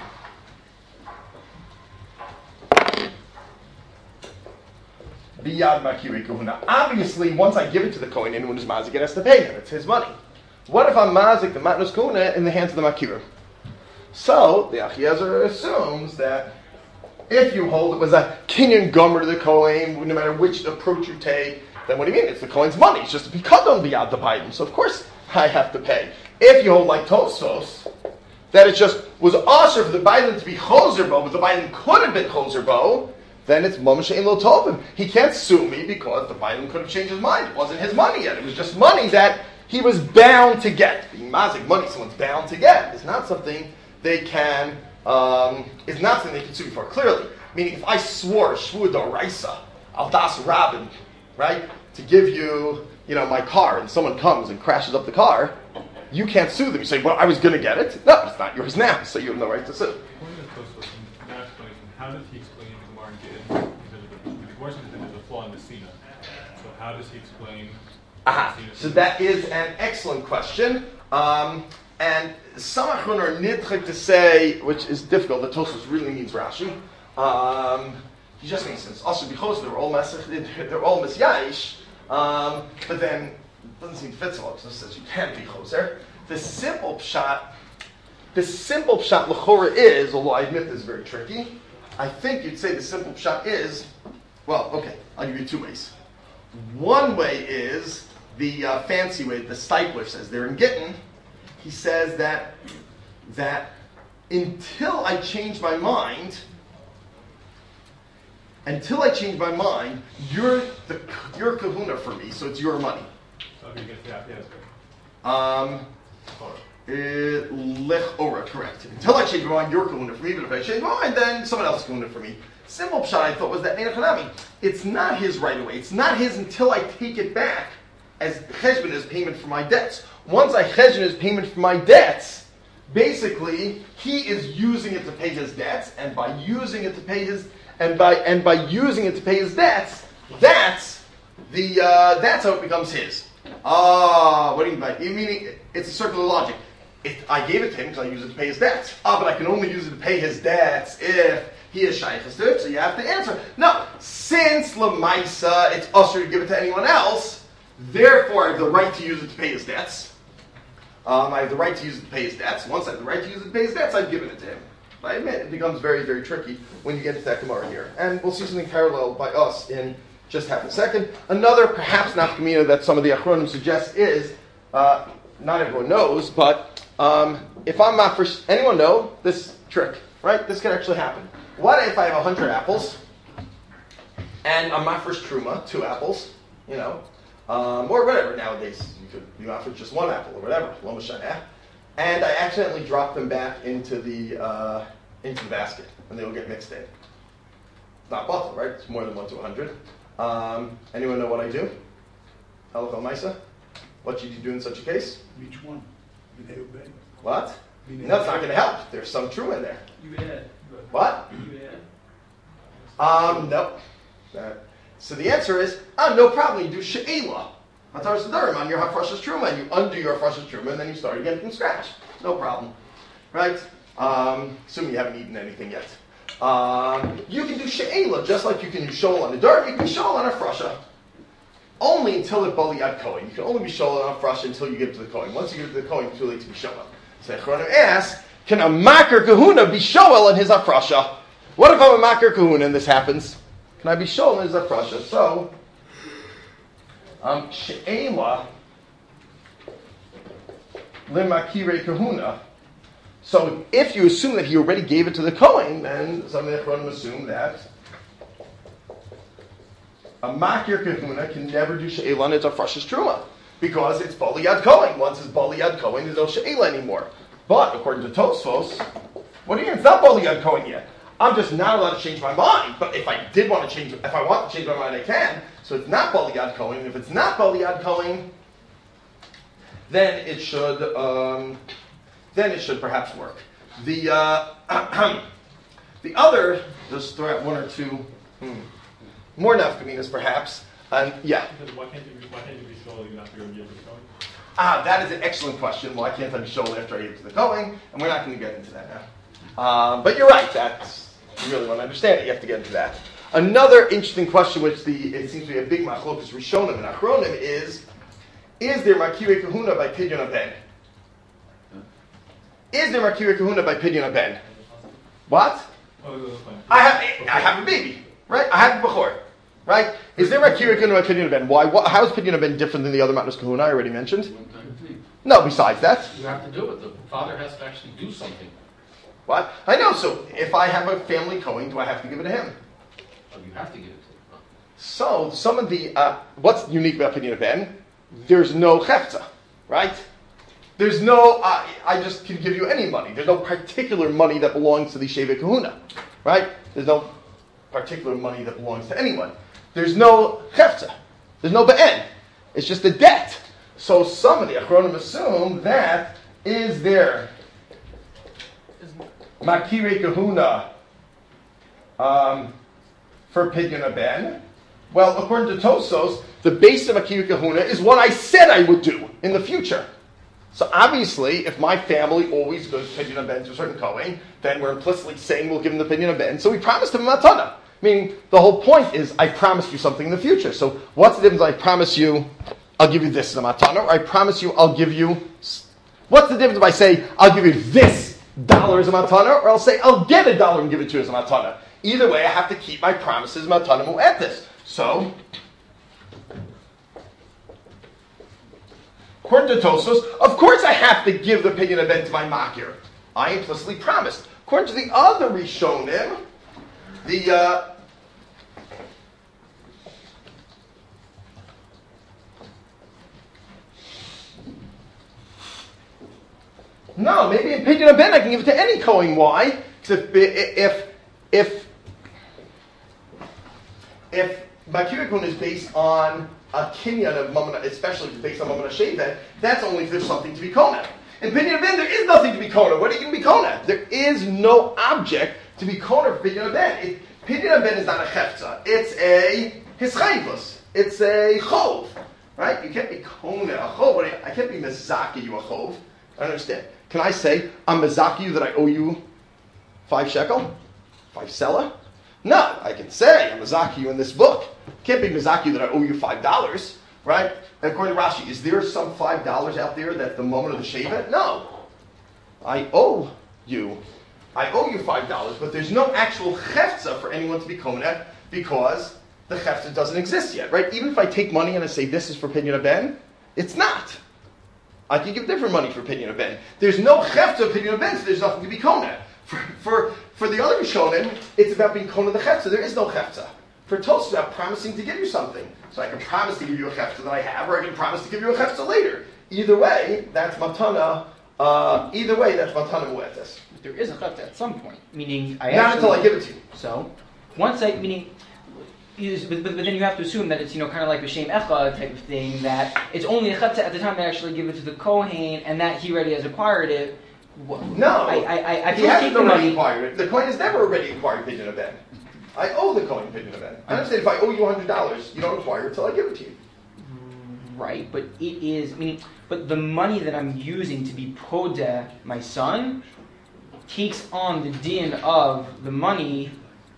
Biyad makiri kahuna. Obviously, once I give it to the Kohen, anyone who's mazik, it has to pay him. It's his money. What if I'm mazik the matnos kahuna in the hands of the makir? So the Achiezer assumes that if you hold it was a kinyan gomer to the Kohen, no matter which approach you take, then what do you mean? It's the Kohen's money. It's just a pikadon biyad the baidim. So of course I have to pay. If you hold like Tosfos, that it just was usher for the baidim to be chozerbo, but the baidim could have been chozerbo, then it's mamash ein lo tovim. He can't sue me because the baidim could have changed his mind. It wasn't his money yet. It was just money that he was bound to get. Being mazik money, someone's bound to get. It's not something they can. Um, it's not something they can sue me for. Clearly, meaning if I swore shvua d'oraisa al das rabin, right, to give you, you know, my car, and someone comes and crashes up the car, you can't sue them. You say, well, I was going to get it. No, it's not yours now, so you have no right to sue. According to Tosfos, in that explanation, how does he explain the Gemara Gittin? Because the Gemara says that there's a flaw in the Sina. So how does he explain? Aha. So that is an excellent question. Um, and some achron are nidchik to say, which is difficult, that Tosfos really means Rashi. Um, he just means since also because they're all mesach, they're all misyayish. Um, but then it doesn't seem to fit so well because it says you can't be choser. The simple pshat, the simple pshat l'chora is, although I admit this is very tricky. I think you'd say the simple pshat is, well, okay, I'll give you two ways. One way is the uh, fancy way the Steipler says there in Gittin. He says that that until I change my mind, until I change my mind, you're the you're kahuna for me, so it's your money. So if you get the Achiezer. Um, lech ora, correct. Until I change my mind, you're kahuna for me. But if I change my mind, then someone else is kahuna for me. Simple pshat I thought was that Neinachanami. It's not his right away. It's not his until I take it back as cheshbon as payment for my debts. Once I cheshbon as payment for my debts, basically he is using it to pay his debts, and by using it to pay his and by and by using it to pay his debts, that's the uh, that's how it becomes his. Ah, what do you mean by? You mean it's a circular logic. If I gave it to him because I use it to pay his debts. Ah, but I can only use it to pay his debts if he is shaykhs to it, so you have to answer. No, since Lamaisa, it's usher to give it to anyone else, therefore I have the right to use it to pay his debts. Um, I have the right to use it to pay his debts. Once I have the right to use it to pay his debts, I've given it to him. I admit, it becomes very, very tricky when you get to that Gemara here. And we'll see something parallel by us in just half a second. Another, perhaps nafkamina, that some of the Achronim suggest is, uh, not everyone knows, but um, if I'm not for anyone know this trick, right? This could actually happen. What if I have a hundred apples, and I'm my first truma, two apples, you know, um, or whatever. Nowadays, you could you offer just one apple or whatever, lo mishaneh, and I accidentally drop them back into the uh, into the basket, and they will get mixed in. It's not bottle, right? It's more than one to a hundred. Um, anyone know what I do? Halachah Maisa? What should you do in such a case? Each one. B'nei ubei. What? No, it's not going to help. There's some true in there. You add. What? You add. Um, no. Uh, so the answer is, ah, no problem. You do she'ela. Matar Sadarim on your Hafrashas Truma, and you undo your Hafrashas Truma, and then you start again from scratch. No problem. Right? Um, assuming you haven't eaten anything yet. Um, you can do she'ela, just like you can do shoal on the dirt, you can shoal on a frasha. Only until it bali ad kohen. You can only be shoal on a frasha until you get to the kohen. Once you get to the kohen, it's too late to be shoal. So Chronim asks, can a makar kahuna be shoal in his afrasha? What if I'm a makar kahuna and this happens? can I be shown as a frasha? So, um, she'ela limakire kahuna. So, if you assume that he already gave it to the Kohen, then some of the Kohanim assume that a makir kahuna can never do she'ela and it's a frasha's truma. Because it's Bali Yad Kohen. Once it's Bali Yad Kohen, there's no she'ela anymore. But, according to Tosfos, what do you mean? It's not Bali Yad Kohen yet. I'm just not allowed to change my mind. But if I did want to change, if I want to change my mind, I can. So it's not Bali Yad Kohen. If it's not Bali Yad Kohen, then it should, um, then it should perhaps work. The uh, the other, just throw out one or two hmm, more nafkaminas perhaps. And yeah. Why can't you? Why can't you be sure you after you're given the Kohen? Ah, that is an excellent question. Why can't I be shown after I give it to the Kohen? And we're not going to get into that now. Um, but you're right. That's you really want to understand it. You have to get into that. Another interesting question, which the it seems to be a big machlokus rishonim and achronim, is: Is there makirei kahuna by pidyon haben? Is there makirei kahuna by pidyon haben? What? I have I have a baby, right? I have a bechor. Right? Is there makirei kahuna by pidyon haben? Why? What, how is pidyon haben different than the other matnas kahuna I already mentioned? No, besides that. You have to do it. The father has to actually do something. What? I know. So if I have a family Kohen, do I have to give it to him? Oh, you have to give it to him. So some of the uh, what's unique about pidyon haben? There's no chefza, right? There's no. Uh, I just can give you any money. There's no particular money that belongs to the Shevei Kahuna, right? There's no particular money that belongs to anyone. There's no chefza. There's no be'en. It's just a debt. So some of the achronim assume that is there makirei kahuna um, for pidyon haben. Well, according to Tosos, the base of makirei kahuna is what I said I would do in the future. So obviously, if my family always goes pidyon haben to a certain kohen, then we're implicitly saying we'll give him the pidyon haben. So we promised him a matana. Meaning, the whole point is, I promised you something in the future. So, what's the difference? I promise you, I'll give you this as a matana, or I promise you, I'll give you. What's the difference if I say, I'll give you this dollar as a matana, or I'll say, I'll get a dollar and give it to you as a matana? Either way, I have to keep my promises, matana mu'etis. So, according to Tosos, of course I have to give the pidyon haben to my makir. I implicitly promised. According to the other Rishonim, the uh, no, maybe in pidyon haben I can give it to any kohen. Why? Because if if if if makirei kahuna is based on a kinyan of mamona, especially if it's based on mamona shevet, that's only if there's something to be kona. In pidyon haben there is nothing to be kona. What are you going to be kona? There is no object to be kona for pidyon haben. Pidyon haben is not a chefza. It's a hischayvus. It's a chov. Right? You can't be kona a chov. I can't be mezaki you a chov. I understand. Can I say, I'm mezaki you that I owe you five shekel? Five sela? No. I can say, I'm mezaki you in this book. Can't be mezaki you that I owe you five dollars. Right? And according to Rashi, is there some five dollars out there that the moment of the shevet? No. I owe you. I owe you five dollars, but there's no actual chefza for anyone to be kona because the chefza doesn't exist yet, right? Even if I take money and I say this is for pidyon haben, it's not. I can give different money for pidyon haben. There's no chefza of pidyon haben, so there's nothing to be kona. For for, for the other Rishonim, it's about being kona the chefza. There is no chefza. For Tosfos, it's about promising to give you something. So I can promise to give you a chefza that I have, or I can promise to give you a chefza later. Either way, that's matana. Uh, either way, that's matana mu'etes. There is a chefza at some point, meaning I Not actually, until I give it to you. So, once I, meaning, is, but, but, but then you have to assume that it's, you know, kind of like a Shem Echad type of thing, that it's only a chefza at the time they actually give it to the Kohen, and that he already has acquired it. No, I, I, I, I he take hasn't the already money. acquired it. The Kohen has never already acquired pidyon haben. I owe the Kohen pidyon haben. I understand if I owe you one hundred dollars, you don't acquire it until I give it to you. Right, but it is, meaning, but the money that I'm using to be podeh my son takes on the din of the money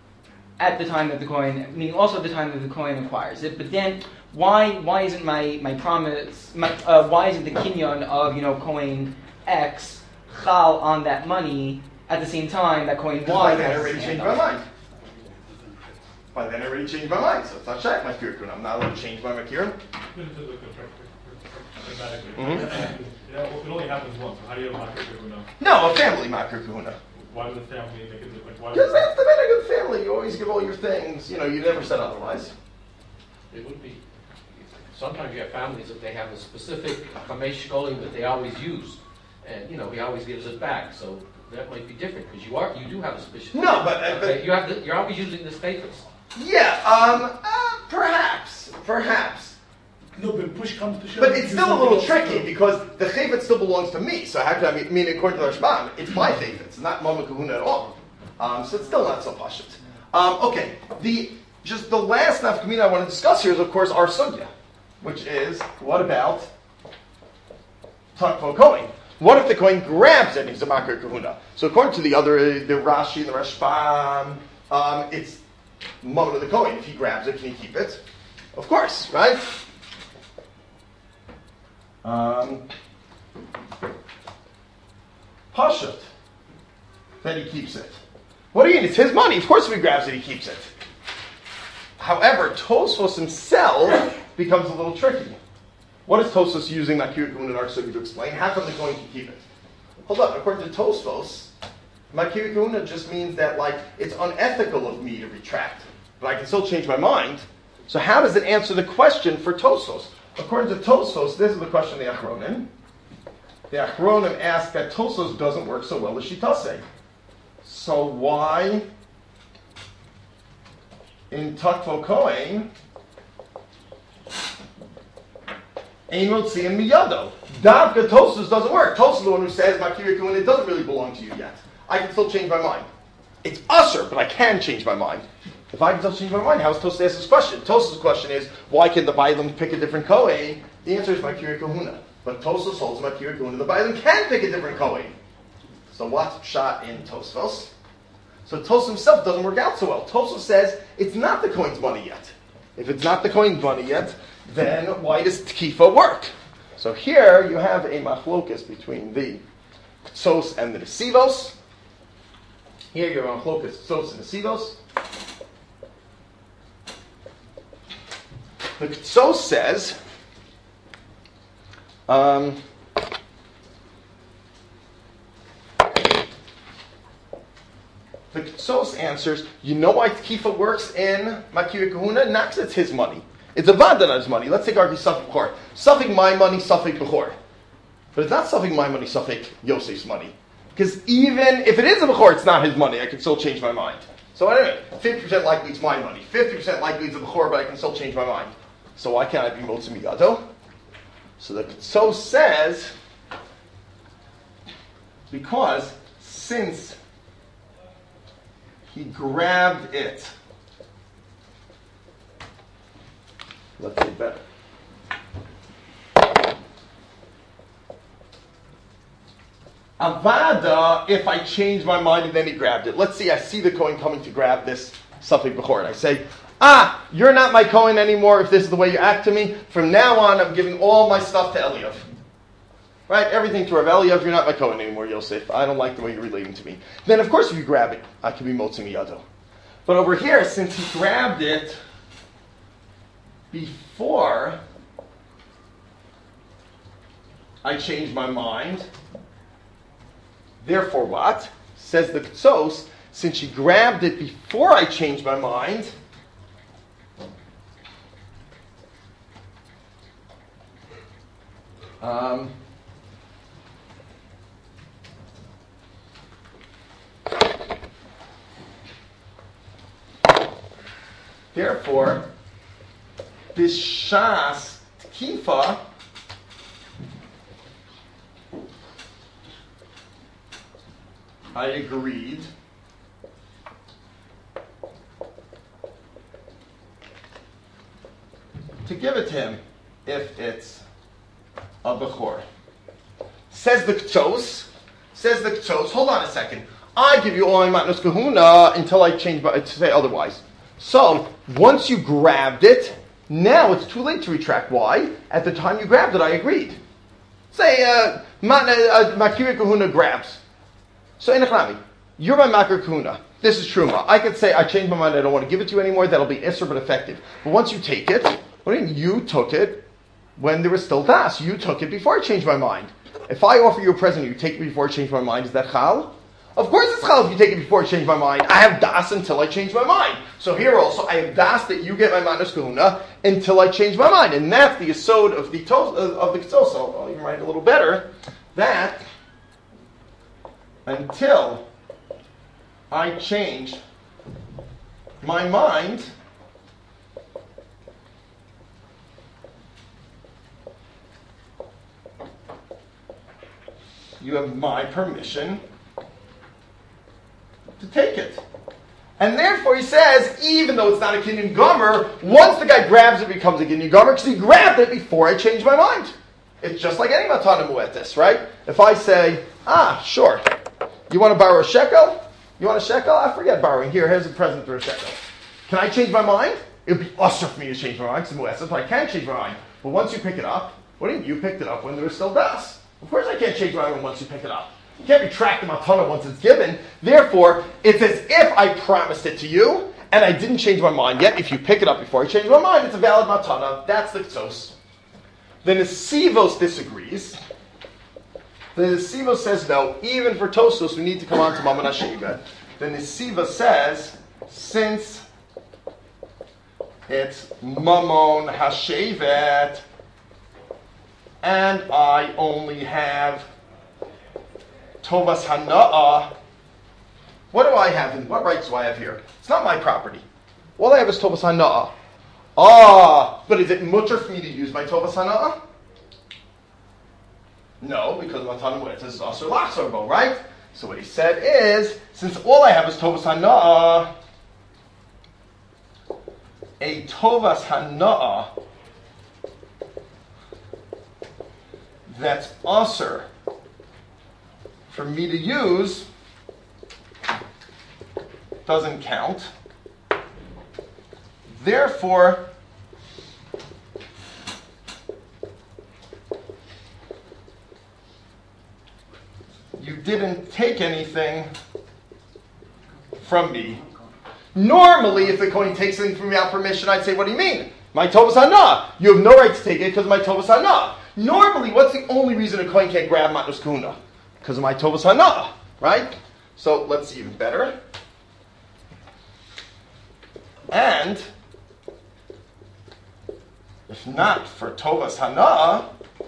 at the time that the coin, meaning also at the time that the coin acquires it. But then, why why isn't my my promise? My, uh, why isn't the kinyan of you know coin X chal on that money at the same time that coin Y? I already changed my mind. by then I already changed my mind, so it's not shaykh my Makir Kuna. I'm not allowed to change my Makir. Mm-hmm. Yeah, well, it only happens once, so how do you have a Makir Kuna? No, a family Makir Kuna. Why does the family make it, like, why Because does that's the man of good family. You always give all your things. You know, you never said otherwise. It would be, sometimes you have families that they have a specific chamesh shkolim that they always use. And, you know, he always gives it back, so that might be different, because you are, you do have a special. No, but, uh, but okay, you have the, you're always using the status. yeah, um, uh, perhaps, perhaps. No, but push comes to shove. But it's do still a something little else. tricky because the chayvet still belongs to me. So how can I mean, mean according to the Rashbam, it's my chayvet. It's not Mama Kahuna at all. Um, so it's still not so pashut. Um, okay, the just the last nafkamina I want to discuss here is of course our sugya, which is what about Takvo Kohen? What if the Kohen grabs it and he's a Makir Kahuna? So according to the other, the Rashi and the Rashbam, um, it's Mama to the Kohen. If he grabs it, can he keep it? Of course, right? Um, Pashut, then he keeps it. What do you mean? It's his money. Of course, if he grabs it, he keeps it. However, Tosfos himself becomes a little tricky. What is Tosfos using Makir Kahuna and our Sugi to explain? How come the Kohen can keep it? Hold on. According to Tosfos, Makir Kahuna just means that like it's unethical of me to retract, but I can still change my mind. So how does it answer the question for Tosfos? According to Tosfos, this is the question of the Achronim. The Achronim ask that Tosfos doesn't work so well as Shitase. So why in Takvo Kohen Ein Motziin Miyado? Davka Tosfos doesn't work. Tosfos is the one who says Makir Kahuna, it doesn't really belong to you yet. I can still change my mind. It's usher, but I can change my mind. If I can still change my mind, how is Tosfos ask this question? Tosfos' question is, why can the Bailam pick a different Kohen? The answer is Makir Kahuna. But Tosfos holds Makir Kahuna. The Bailam can pick a different Kohen. So what's shot in Tosfos? So Tosfos himself doesn't work out so well. Tosfos says it's not the Kohen's money yet. If it's not the Kohen's money yet, then why does Tkifa work? So here you have a machlokas between the Ktsos and the Nesivos. Here you have a machlokas Ktsos and Nesivos. The Ktsos says, um, the Ktsos answers, you know why Tkifa works in Makir Kahuna? Not because it's his money. It's a Vandan's money. Let's take our Safik Bechor. Safik my money, Safik Bechor. But it's not Safik my money, Safik Yosef's money. Because even if it is a Bechor, it's not his money. I can still change my mind. So anyway, fifty percent likely it's my money. fifty percent likely it's a Bechor, but I can still change my mind. So why can't I be Motzi Miyado? So the Ktsos says, because since he grabbed it, let's say better. Avada, if I change my mind and then he grabbed it. Let's see, I see the Kohen coming to grab this Safik Bechor, and I say, ah, you're not my Kohen anymore if this is the way you act to me. From now on, I'm giving all my stuff to Eliyav. Right? Everything to Rav Eliyav, you're not my Kohen anymore, Yosef. I don't like the way you're relating to me. Then, of course, if you grab it, I can be Motzi Miyado. But over here, since he grabbed it before I changed my mind, therefore what? Says the Ktsos, since he grabbed it before I changed my mind, um, therefore, this Shas Tkifa I agreed to give it to him if it's a Bechor. Says the Ktsos, says the Ktsos, hold on a second. I give you all my Matnos Kahuna until I change my, to say otherwise. So, once you grabbed it, now it's too late to retract. Why? At the time you grabbed it, I agreed. Say, uh, Makir Kahuna grabs. So, Enechlami. you're my makir kahuna. This is truma. I could say, I changed my mind, I don't want to give it to you anymore. That'll be isser, but effective. But once you take it, what do you mean? You took it when there was still das. You took it before I changed my mind. If I offer you a present, you take it before I change my mind. Is that chal? Of course it's chal if you take it before I change my mind. I have das until I change my mind. So here also, I have das that you get my manas kahuna until I change my mind. And that's the yesod of the, to- of the ketzos. So I'll even write it a little better. That until I change my mind, you have my permission to take it. And therefore he says, even though it's not a kinyan gomer, once the guy grabs it, it becomes a kinyan gomer because he grabbed it before I changed my mind. It's just like any matana muetes, right? If I say, ah, sure, you want to borrow a shekel? You want a shekel? I forget borrowing. Here, here's a present for a shekel. Can I change my mind? It would be usher for me to change my mind. It's muetes, so I can't change my mind. But once you pick it up, what do you mean? You picked it up when there was still das. Of course I can't change my mind once you pick it up. You can't retract the matana once it's given. Therefore, it's as if I promised it to you, and I didn't change my mind yet. If you pick it up before I change my mind, it's a valid matana. That's the ktos. The Nesivos disagrees. The Nesivos says no. Even for Tosfos, we need to come on to Mammon HaShevet. The Nesiva says, since it's Mammon HaShevet, and I only have Tovas Hana'ah, what do I have? And what rights do I have here? It's not my property. All I have is Tovas Hana'ah. Ah, but is it mutter for me to use my Tovas Hana'ah? No, because Matan Muetes is also Lachsarbo, right? So what he said is, since all I have is Tovas Hana'ah, a Tovas Hana'ah that's usher for me to use doesn't count. Therefore, you didn't take anything from me. Normally, if the Kohen takes something from me without permission, I'd say, what do you mean? My Tovas Hana'ah. You have no right to take it because of my Tovas Hana'ah. Normally, what's the only reason a Kohen can't grab Matnos Kahuna? Because of my Tovas Hana'ah, right? So let's see even better. And if not for Tovas Hana'ah,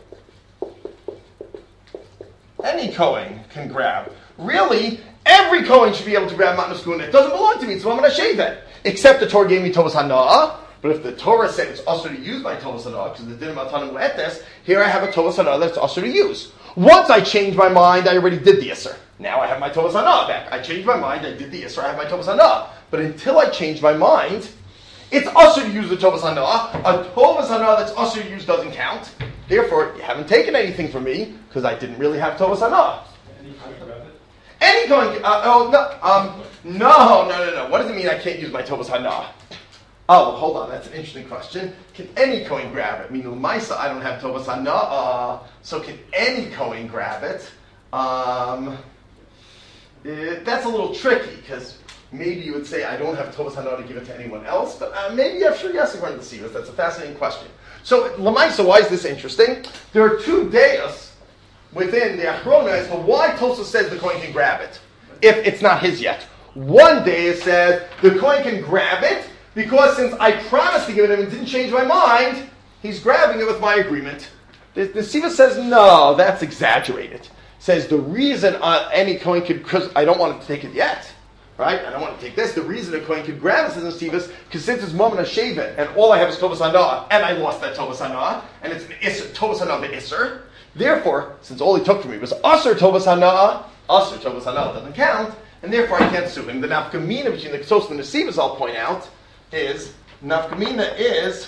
any Kohen can grab. Really, every Kohen should be able to grab Matnos Kahuna. It doesn't belong to me, it's Mammon HaShevet. Except the Torah gave me Tovas Hana'ah. But if the Torah said it's also to use my Tovas Hana'ah, because the din Matana Muetes, here I have a Tovas Hana'ah that's also to use. Once I changed my mind, I already did the Isser. Now I have my Tovas Hana'ah back. I changed my mind, I did the Isser, I have my Tovas Hana'ah. But until I change my mind, it's also to use the Tovas Hana'ah. A Tovas Hana'ah that's also to use doesn't count. Therefore, you haven't taken anything from me, because I didn't really have Tovas Hana'ah. Any Kohen, uh, oh, no, um, no, no, no, no. What does it mean I can't use my Tovas Hana'ah? Oh, well, hold on, that's an interesting question. Can any Kohen grab it? I mean, L'maisa, I don't have Tovas Hana'ah, so can any Kohen grab it? Um, it that's a little tricky, because maybe you would say, I don't have Tovas Hana'ah to give it to anyone else, but uh, maybe I'm sure yes, according to the Sivas. That's a fascinating question. So, L'maisa, why is this interesting? There are two deos within the Achrona as to why Tosa says the Kohen can grab it, if it's not his yet. One day it says the Kohen can grab it, because since I promised to give it him and didn't change my mind, he's grabbing it with my agreement. The, the Siva says, no, that's exaggerated. Says the reason uh, any Kohen could, because I don't want him to take it yet, right? I don't want to take this. The reason a Kohen could grab it, says the Siva, because since it's Mammon HaShevet, and all I have is Tovas Hana'ah, and I lost that Tovas Hana'ah, and it's an Isser, Tovas Hana'ah Isser. Therefore, since all he took from me was Asr Tovas Hana'ah, Asr Tovas Hana'ah doesn't count, and therefore I can't sue him. The nafkamina between the Kesos and the Nesivas, I'll point out, is, nafkamina is,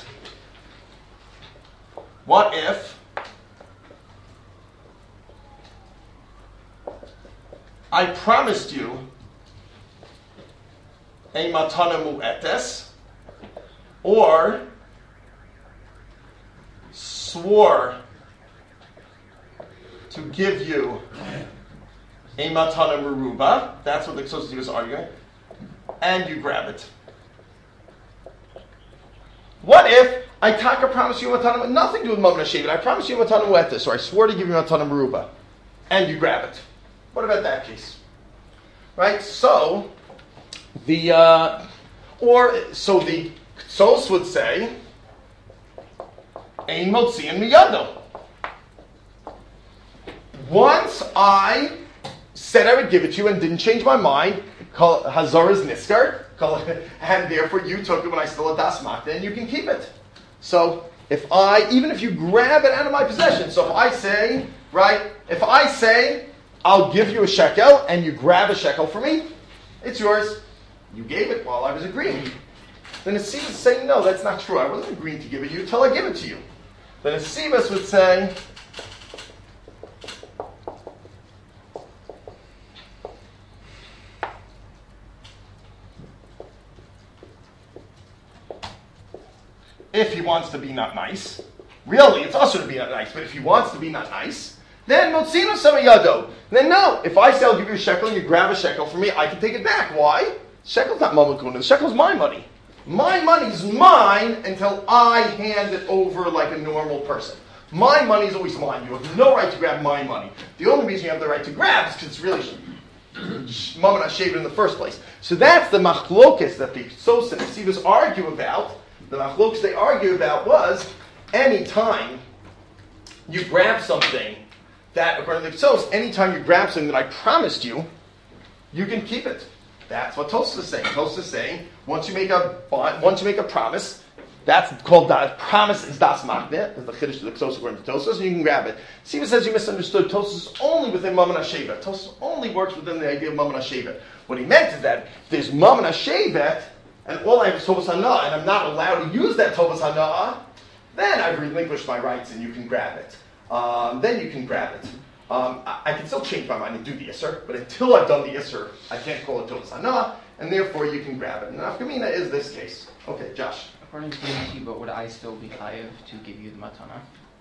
what if I promised you a matana mu'etes, or swore to give you a matana meruba. That's what the Ksos was arguing. And you grab it. What if I taka promise you a matana with nothing to do with mamona shevet? I promise you a matana muetas, or I swore to give you a matana meruba, and you grab it. What about that case? Right. So the uh, or so the Ksos would say, ein motziin miyado. Once I said I would give it to you and didn't change my mind, Hazar is niskar, and therefore you took it when I still had das makna, and you can keep it. So if I, even if you grab it out of my possession, so if I say, right, if I say, I'll give you a shekel, and you grab a shekel for me, it's yours. You gave it while I was agreeing. Then a Sivas is saying, no, that's not true. I wasn't agreeing to give it to you until I give it to you. Then a Sivas would say, if he wants to be not nice, really, it's also to be not nice, but if he wants to be not nice, then motzino samayado. Then no, if I say I'll give you a shekel and you grab a shekel for me, I can take it back. Why? Shekel's not mamakuna. The shekel's my money. My money's mine until I hand it over like a normal person. My money's always mine. You have no right to grab my money. The only reason you have the right to grab is because it's really mamon hashevet in the first place. So that's the machlokas that the Ksos and the Sivas argue about. The machlokas they argue about was any time you grab something that, according to the Ksos, any time you grab something that I promised you, you can keep it. That's what Tosfos is saying. Tosfos is saying once you make a once you make a promise, that's called that promise is das makna, is the chiddush of the Ksos according to Tosfos, and you can grab it. Siva says you misunderstood. Tosfos is only within mamon hashevet. Tosfos only works within the idea of mamon hashevet. What he meant is that if there's mamon hashevet, and all I have is tovas hana'ah, and I'm not allowed to use that tovas hana'ah, then I've relinquished my rights, and you can grab it. Um, then you can grab it. Um, I, I can still change my mind and do the Isser, but until I've done the Isser, I can't call it tovas hana'ah, and therefore you can grab it. And Nafkamina is this case. Okay, Josh. According to the Netiba, would I still be chayav to give you the matana?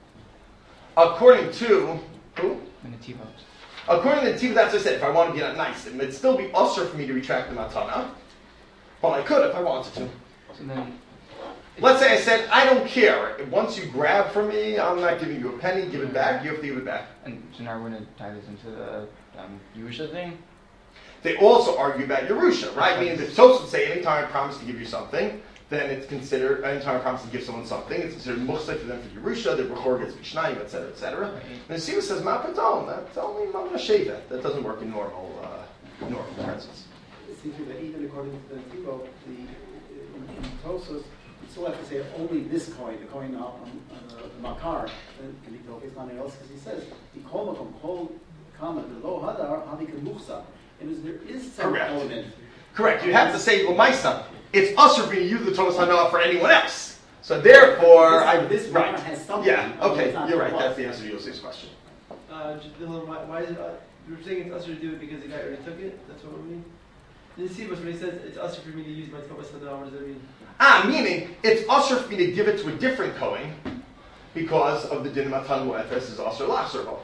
According to who? The Netiba. According to the Netiba, that's what I said. If I want to be not nice, it would still be usher for me to retract the matana. Well, I could if I wanted to. So then, let's say I said, I don't care. Once you grab from me, I'm not giving you a penny. Give it back. You have to give it back. And so now we're going to tie this into the um, Yerusha thing? They also argue about Yerusha, right? Meaning the Tosfos would say, anytime I promise to give you something, then it's considered, anytime I promise to give someone something, it's considered muchsek for them for Yerusha, the Bechor gets Mishnayim, et cetera, et cetera. Right. And the Siva says, Ma Padon, that's only Mamon hashevet. That doesn't work in normal, uh, normal presence. It seems to me that even according to the Tibo, the in, in Tosfos, you still have to say only this coin, the coin on, on, on the, the makar, then can be told it's not anything else, because he says the kol makom kol kama the lo hadar havikan muchsa. And is there is some Correct. element. Correct. You have to say, well, my son, it's usher for you to use the tovas hana'ah for anyone else. So therefore, this, I this right. one has something. Yeah. Okay. It's not You're right. plus. That's the answer to Yosef's question. Uh, just, why, why is it, uh, you're saying it's usher to do it because the guy already took it? That's what we mean? Didn't see when he says it's usher for me to use my tovas hana'ah, what does that mean? Ah, meaning it's usher for me to give it to a different kohen because of the din matan mu'efes is usher lachserbo.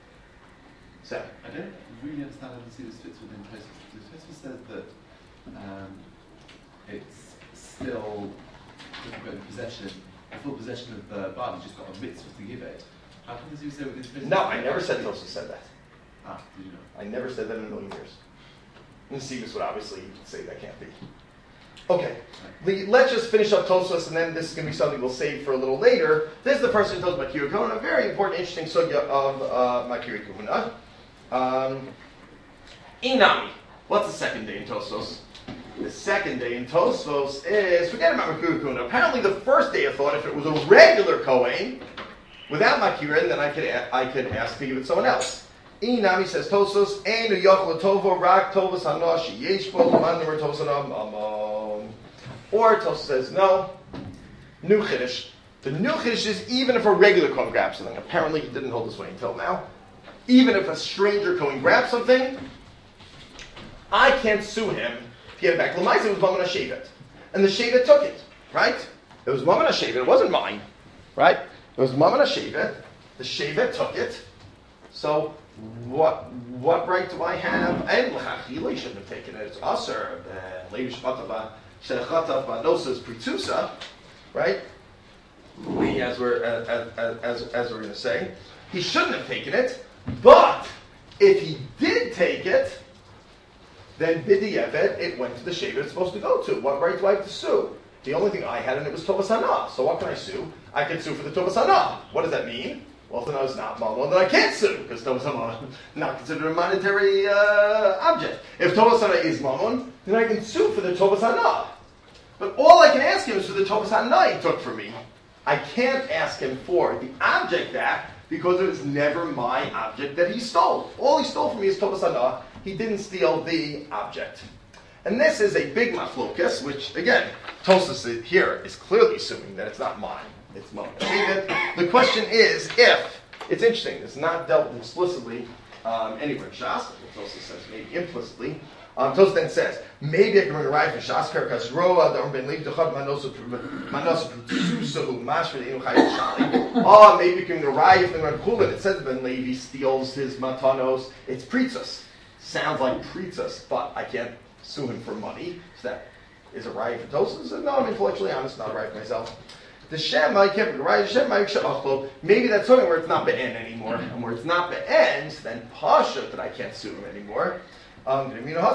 So I don't really understand how to see this fits within Tosfos. Tosfos says that um, it's still in possession, a full possession of the bar. He's just got a mitzvah to give it. How can you say within Tosfos? no, I never said Tosfos said that. Ah, did you know? I never said that in a million years. And Sivas would obviously say that can't be. Okay, the, let's just finish up Tosfos, and then this is going to be something we'll save for a little later. This is the person who tells Makir Kahuna, a very important, interesting sugya of uh, Makir Kahuna. Um, Inami. What's the second day in Tosfos? The second day in Tosfos is, forget about Makir Kahuna. Apparently the first day I thought if it was a regular Kohen, without Makir, then I could, I could ask to give it to someone else. Inami says Tosfos, Einu yochel tovo rak tovas hana'ah sheyesh bo l'man tovas hana'ah mamon. Or Tosfos says no. New chiddush. The new chiddush is even if a regular Kohen grabs something. Apparently he didn't hold this way until now. Even if a stranger Kohen grabs something, I can't sue him to get it back. L'maisa was mamon hashevet, and the shevet took it. Right? It was mamon hashevet. It wasn't mine. Right? It was mamon hashevet. The shevet took it. So what what right do I have? And l'chachila shouldn't have taken it. It's aser. And Levi shchatav shechatav banosa's pritzusa, right? We, as we're as as as, as we're going to say, he shouldn't have taken it. But if he did take it, then b'di'evet it went to the shevet it's supposed to go to. What right do I have to sue? The only thing I had in it was tovas hana. So what can I sue? I can sue for the tovas hana. What does that mean? Well, if the no is not mamon, then I can't sue because tovas hana is not considered a monetary uh, object. If tovas hana is mamon, then I can sue for the tovas hana. But all I can ask him is for the tovas hana he took from me. I can't ask him for the object back because it was never my object that he stole. All he stole from me is tovas hana. He didn't steal the object. And this is a big machlokas, which, again, Tosfos here is clearly assuming that it's not mine, it's mine. The question is if, it's interesting, it's not dealt with explicitly um, anywhere in Shas, Tosfos says maybe implicitly. Um, Tosfos then says, maybe I can bring a right for Shas, Karakas Roa, the Ben Lev, the Chad Manosa Prususahu, Mashra, the Inuchayat Shali. Oh, maybe you can bring a right if the Red Kulin, it says Ben Levi steals his matanos, it's Pritzos. Sounds like Pritzos, but I can't sue him for money. So that is a right for Tosfos. No, I'm intellectually honest, not a right for myself. The Shem, I can't be right. Shem, I can't. Maybe that's something where it's not be'en anymore, and where it's not be'en, then pasha that I can't sue him anymore. Um,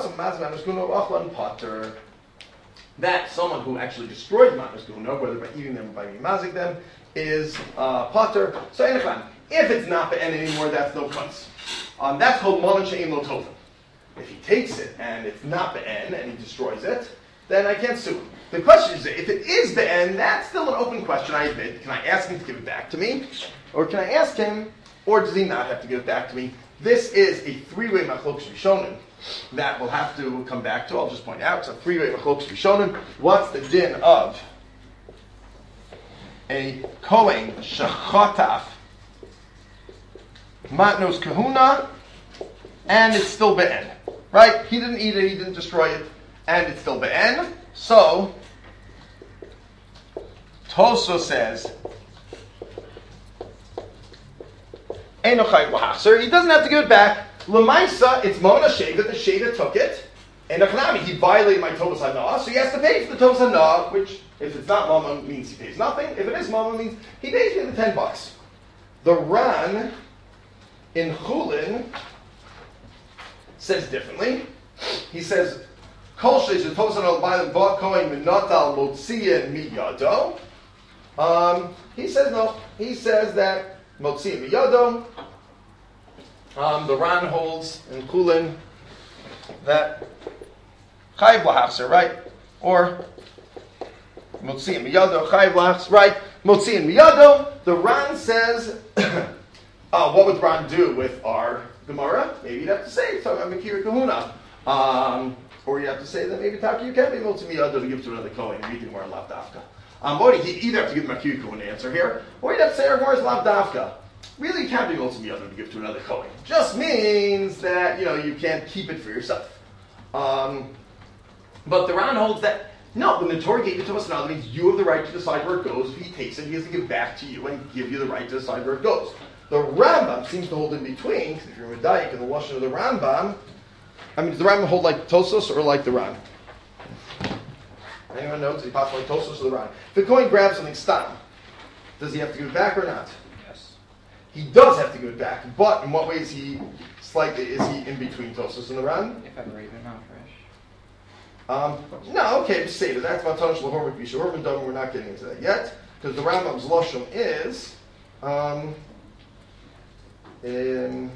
that someone who actually destroyed Matnas Guna, whether by eating them or by mazing them, is uh, potter. So if it's not be'en anymore, that's no cunts. Um, that's called Malin She'im Lo Tovim. If he takes it and it's not be'en and he destroys it, then I can't sue him. The question is, if it is be'en, that's still an open question, I admit. Can I ask him to give it back to me? Or can I ask him, or does he not have to give it back to me? This is a three-way machlokas rishonim that we'll have to come back to. I'll just point out, it's a three-way machlokas rishonim. What's the din of a kohen shechotaf matnos kahuna, and it's still be'en? Right? He didn't eat it, he didn't destroy it, and it's still be'en. So, Tosfos says, Enochai Wahachser, he doesn't have to give it back. L'maisa, it's Mona Sheva, the Sheva took it. And Achnami, he violated my Tovas Hana, so he has to pay for the Tovas Hana, which, if it's not Mama, means he pays nothing. If it is Mama, means he pays me the ten bucks. The Ran in Chulin says differently. He says, Kol Sheish Tovas Hana B'Alim Ba Kohen Minatal Motziyin Miyado. Um, he says no. He says that Motziyin Miyado. Um, the Ran holds in Chulin that Chayiv Lahachser, right? Or Motziyin Miyado, Chayiv Lahachser, right? Motziyin Miyado. The Ran says, uh, what would Ran do with our Gemara? Maybe you'd have to say, talking about Mekira Kahuna. Um, or you have to say that maybe Taki, you can't be Motziyin Miyado to give to another Kohen and read the Gemara Lav Dafka. Um, or you either have to give Mekira Kahuna answer here, or you'd have to say our Gemara is Lav Dafka. Really, you can't be Motziyin Miyado to give to another Kohen. Just means that, you know, you can't keep it for yourself. Um, but the Ran holds that, no, when the Torah gave it to us now, that means you have the right to decide where it goes. If he takes it, he has to give it back to you and give you the right to decide where it goes. The Rambam seems to hold in between, because if you're Medayik in the Lashon of the Rambam, I mean, does the Rambam hold like Tosfos or like the Ran? Anyone knows? Is he possible like Tosfos or the Ran? If the Kohen grabs something stam, does he have to give it back or not? Yes. He does have to give it back, but in what way is he slightly, is he in between Tosfos and the Ran? If ever even not fresh. Um, no, okay, just say that. That's Matanish Lahormik Bishorm and We're not getting into that yet, because the Rambam's Lashon is um, in.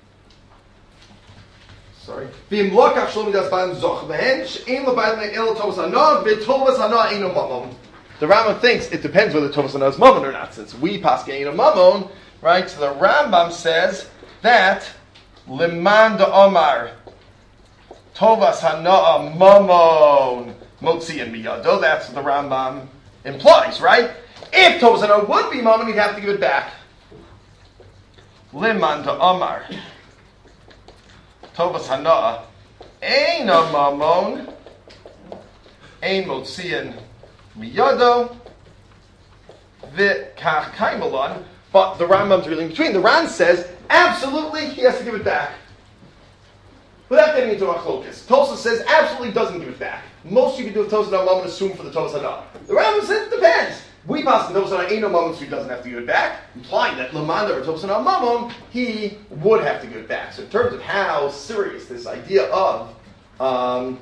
Sorry. The Rambam thinks it depends whether Tovas Hana is Mammon or not, since we paskein a Mammon, right? So the Rambam says that Liman de Omar Tovas Hana Mammon Motziyin Miyado. That's what the Rambam implies, right? If Tovas Hana would be Mammon, he'd have to give it back. Liman de Omar Tovas Hana Eina Mammon Ein Motziyin Miyado V'kach Kaimalon. But the Rambam's really in between. The Ran says, absolutely he has to give it back. Without getting into machlokas. Tosfos says absolutely doesn't give it back. Most you can do with Tosfos Hana Mammon assume for the Tosfos Hana. The Rambam says it depends. We pass the Tosfos Hana ain't no Mammon, so he doesn't have to give it back, implying that Lamanda or Tosfos Hana Mammon, he would have to give it back. So in terms of how serious this idea of um,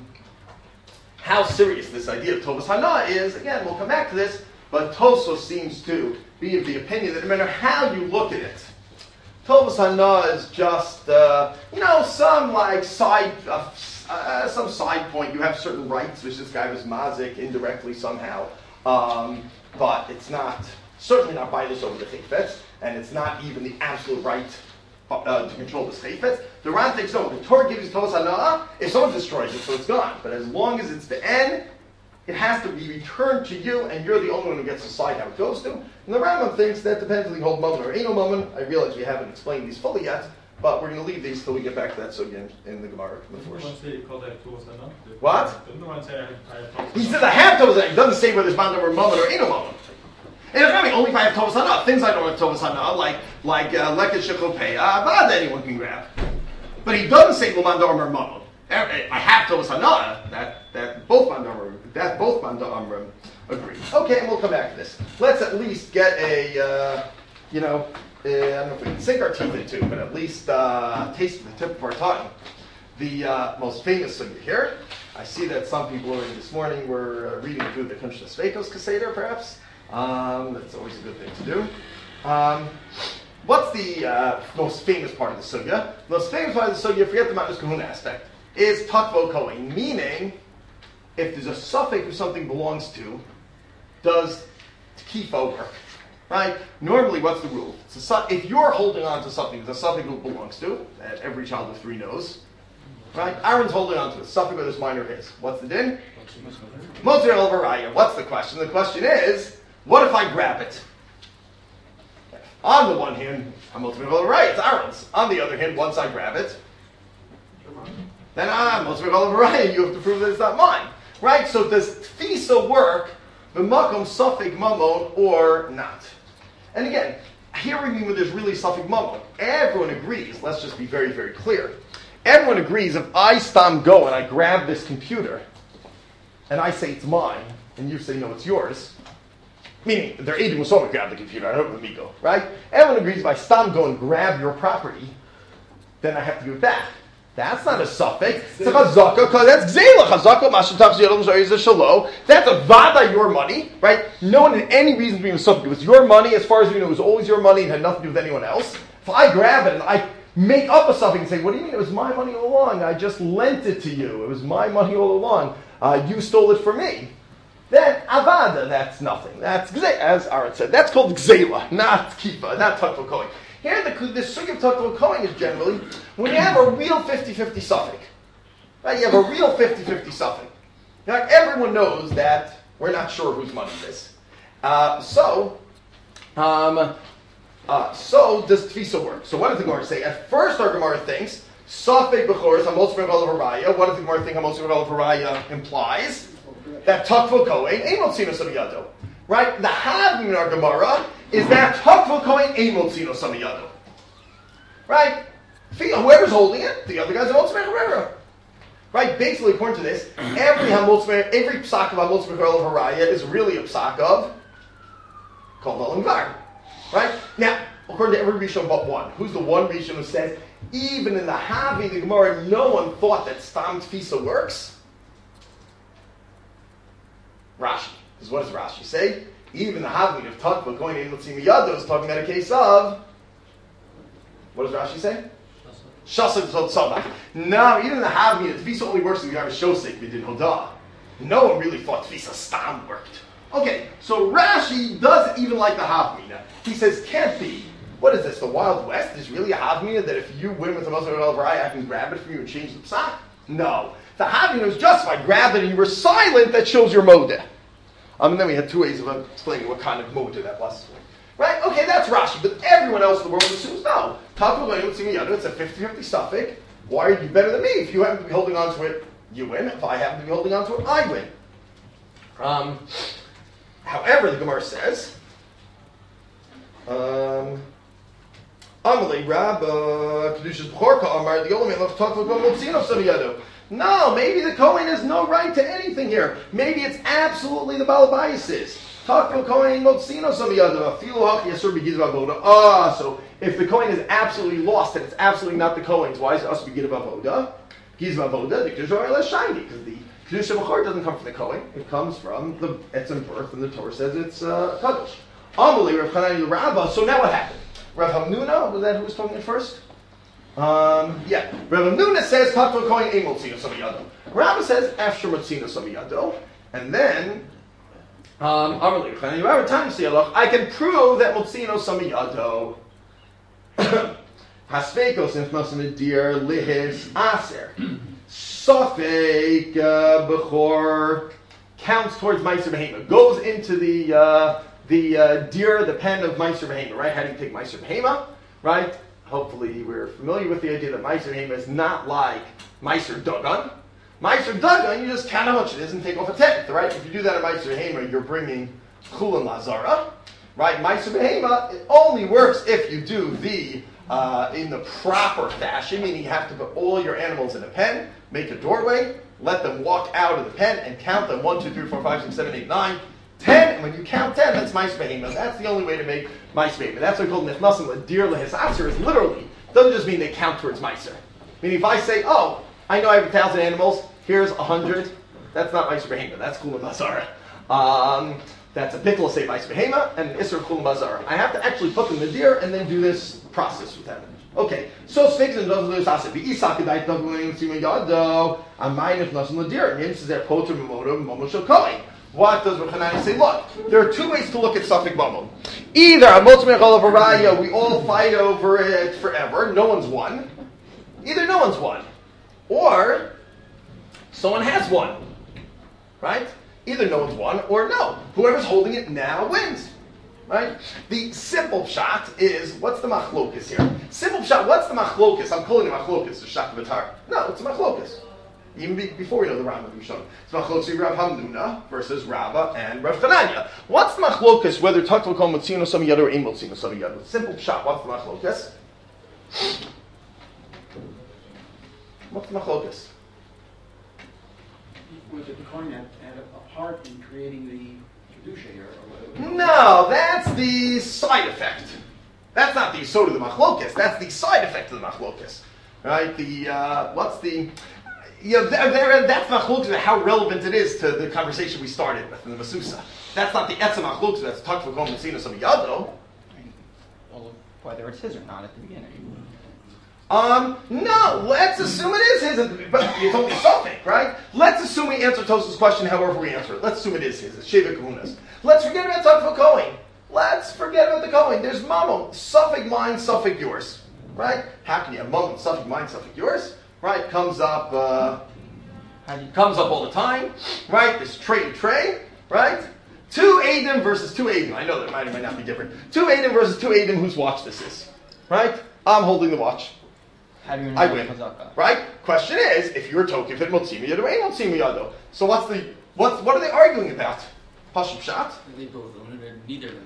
how serious this idea of Tosfos Hana is, again, we'll come back to this, but Tosfos seems to be of the opinion that no matter how you look at it, Tosfos Hana is just, uh, you know, some like side, uh, uh, some side point. You have certain rights, which this guy was mazik indirectly somehow, um, but it's not, certainly not biased over the chayfetz, and it's not even the absolute right uh, to control the chayfetz. The Ran thinks no. The Torah gives you Tosfos Hana. If someone destroys it, so it's gone. But as long as it's the end, it has to be returned to you, and you're the only one who gets to decide how it goes to. And the Rambam thinks that depends on the whole moment or ain't no moment. I realize we haven't explained these fully yet, but we're going to leave these till we get back to that sugya in, in the Gemara. Doesn't the one say you call that Tosfos Hana? What? Doesn't the one say I have, I have Tosfos He Hana? says I have Tosfos Hana. He doesn't say whether it's mandam or moment or ain't no moment. And if I mean, only if I have Tosfos Hana, things I don't have Tosfos Hana, like like uh, leket shechopei, avad anyone can grab. But he doesn't say l'mandam or moment. I have Tosfos Hana. That that both mandam that both mandam agree. Okay, and we'll come back to this. Let's at least get a uh, you know uh, I don't know if we can sink our teeth into, but at least uh, taste the tip of our tongue. The uh, most famous sugya here. I see that some people already this morning were uh, reading through the Kunshna Sveikos Kaseder, perhaps. Um, that's always a good thing to do. Um, what's the uh, most famous part of the sugya? The most famous part of the sugya, forget the Matnas Kahuna aspect, is Takvo Kohen, meaning if there's a suffix who something belongs to, does Kifo work? Right? Normally, what's the rule? It's a, if you're holding on to something that a suffix belongs to, that every child of three knows, right? Aaron's holding on to it. Suffix whether it's mine or his. What's the din? Motzir el Varaya. What's the question? The question is, what if I grab it? On the one hand, I'm Motzir el Varaya. It's Aaron's. On the other hand, once I grab it, then I'm Motzir el Varaya. You have to prove that it's not mine. Right? So does Tfisa work, b'makom suffix mamon, or not? And again, here we mean when there's really suffix mamon. Everyone agrees, let's just be very, very clear. Everyone agrees if I stam go and I grab this computer, and I say it's mine, and you say no, it's yours, meaning they're Eidim Musoma grab the computer, I don't know me go, right? Everyone agrees if I stam go and grab your property, then I have to give it back. That's not a suffix. It's a chazaka, because that's gzela. Chazaka, mashatach ziyadom zayis shalo. That's a vada, your money, right? No one had any reason to be a suffix. It was your money, as far as you know, it was always your money, it had nothing to do with anyone else. If I grab it and I make up a suffix and say, what do you mean? It was my money all along. I just lent it to you. It was my money all along. Uh, you stole it from me. Then avada, that's nothing. That's gzela, as Aaron said. That's called gzela, not kifa, not takvo kohen. Here, the, the sugya of takvo kohen is generally when you have a real fifty-fifty suffix. Right? You have a real fifty-fifty suffix. Now, everyone knows that we're not sure whose money it is. Uh, so, um, uh, so does tfisa work? So what does the Gemara say? At first, our Gemara thinks suffix b'choris hamotz v'gal haraya. What does the Gemara think hamotz v'gal haraya implies? That takvo kohen ain't motzino samiyado. Right? The havim in our Gemara is that takvo kohen ain't motzino samiyado. Right? Whoever's holding it, the other guy's a motzmer harera. Right? Basically, according to this, every hamotzmer, every psak of hamotzmer haraya is really a psak of kol v'al ngvar. Right? Now, according to every Rishon but one, who's the one Rishon who says, even in the Havi, the Gemara, no one thought that Stam Tfisa works? Rashi. Because what does Rashi say? Even the Havi of Takva going in with Simiyado is talking about a case of, what does Rashi say? Shasek Tzotzamak. No, even the Havi, the Tfisa only works if you have a Shosek, we did Hodah. No one really thought Tfisa Stam worked. Okay, so Rashi doesn't even like the Havmina. He says, can't be. What is this, the Wild West? Is really a Havmina that if you win with the Muslim Rai, I can grab it from you and change the psak? No. The Havmina is just if I grab it and you were silent, that shows your modeh. Um, and then we had two ways of explaining what kind of modeh that was. Right? Okay, that's Rashi. But everyone else in the world assumes, no. It's a fifty-fifty suffix. Why are you better than me? If you happen to be holding on to it, you win. If I happen to be holding on to it, I win. Um... However, the Gemara says, um, Amalei Rabba Kedushas B'chorka Amar the only left talk about Motzino Samiyado. No, maybe the Kohen has no right to anything here. Maybe it's absolutely the Balabayas. Talk about Kohen Motzino Samiyado. Afilu Hachi Yasur B'Giz V'Avoda. Ah, so if the Kohen is absolutely lost and it's absolutely not the Kohen's, why is it us B'Giz V'Avoda? Giz V'Avoda, the Kedusha are less shiny because the Kedusha B'chor doesn't come from the Kohen. It comes from the etzem birth, and the Torah says it's uh, Kadosh. Amalei Rav Chanani Rabba. So now what happened? Rav Hamnuna, was that who was talking at first? Um, yeah. Rav Hamnuna says, Tatva Kohen Ein Motzino Samiyado. Rabba says, After Motzino Samiyado. And then, um, Amalei Rav Chanani Rabba, Tani Siyalach, I can prove that Motzino Samiyado. Hasfekos Nifmasim Dir Lihis Aser. Sofek uh, Bechor counts towards Meiser Behema. Goes into the uh, the uh, deer, the pen of Meiser Behema, right? How do you take Meiser Behema, right? Hopefully we're familiar with the idea that Meiser Behema is not like Meiser Dagan. Meiser Dagan, you just count how much it is and take off a tenth, right? If you do that in Meiser Behema, you're bringing Chulin Lazara, right? Meiser Behema, it only works if you do the Uh, in the proper fashion, meaning you have to put all your animals in a pen, make a doorway, let them walk out of the pen, and count them one, two, three, four, five, six, seven, eight, nine, ten. And when you count ten, that's Meiser Behema. That's the only way to make Meiser Behema. That's what we call Nechnasim L'dir Lehis Aser. Is literally doesn't just mean they count towards Meiser. Meaning, if I say, oh, I know I have a thousand animals. Here's a hundred. That's not Meiser Behema. That's Kulam Mazara. Um, That's a bittul say Meiser Behema and an Isser Kulam Mazara. I have to actually put them in the deer and then do this process with them. Okay, so Sphinx and doesn't lose Asa. The Isakadite doesn't lose Yado. I'm mine if nothing the deer. And this is their Poter Momoto Momoshel Kohen. What does Rav Hanani say? Look, there are two ways to look at Suffolk Mamon. Either a Motzmech Olav Araya, we all fight over it forever, no one's won. Either no one's won. Or someone has won. Right? Either no one's won or no. Whoever's holding it now wins. Right? The simple shot is, what's the machlokus here? Simple shot, what's the machlokus? I'm calling it machlokus, the shot of Batar. No, it's a machlokus. Even be, before we know the Rambam Rishon. It's machlokus Rav Hamnuna versus Rava and Rav Chananya. What's the machlokus, whether Takval Kol Motzino Sam Yad or Ein Motzino Sam Yad? Simple shot, what's the machlokus? What's the machlokus? Was it the coin had, had a part in creating the Kedusha here? Or what? No, that's the side effect. That's not the yesod of the machlokus. That's the side effect of the machlokus. Right? The, uh, what's the... Yeah, there, there, that's machlokus and how relevant it is to the conversation we started with in the Masusa. That's not the etzem machlokus that's talked for Kol Motzino Sam Yado. Well, whether it's his or not at the beginning. Um, no, let's assume it is his, but it's only something, right? Let's assume we answer Tosafos' question however we answer it. Let's assume it is his, it's Sheva Kahunas. Let's forget about Takva Kohen. Let's forget about the Kohen. There's Mammon, Suffolk mine, Suffolk yours, right? How can you have Mammon, Suffolk mine, Suffolk yours, right? Comes up, uh, comes up all the time, right? This trade tray, right? Two Adim versus two Adim. I know that might or might not be different. Two Adim versus two Adim whose watch this is, right? I'm holding the watch. How do you know I win, Chazaka? right? Question is, if you're talking if it motzimi yado, ain't motzimi yado. So what's the what? What are they arguing about? Pashut Pshat? They both own it, or neither of them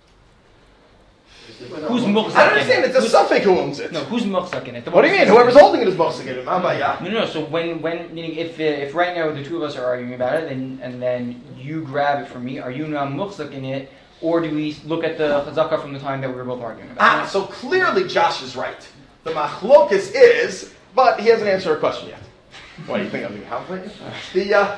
own it. Who's muchzak? I don't understand. It's a suffix who owns it. No, who's muchzak in it? The What do you mean? Whoever's holding it is muchzak in it. No, no, no. So when, when, meaning if uh, if right now the two of us are arguing about it, and and then you grab it from me, are you now muchzak in it, or do we look at the chazaka from the time that we were both arguing about Ah, it? so clearly Josh is right. The machlokus is, but he hasn't answered a question yet. Why do you think I'm being confident? The uh,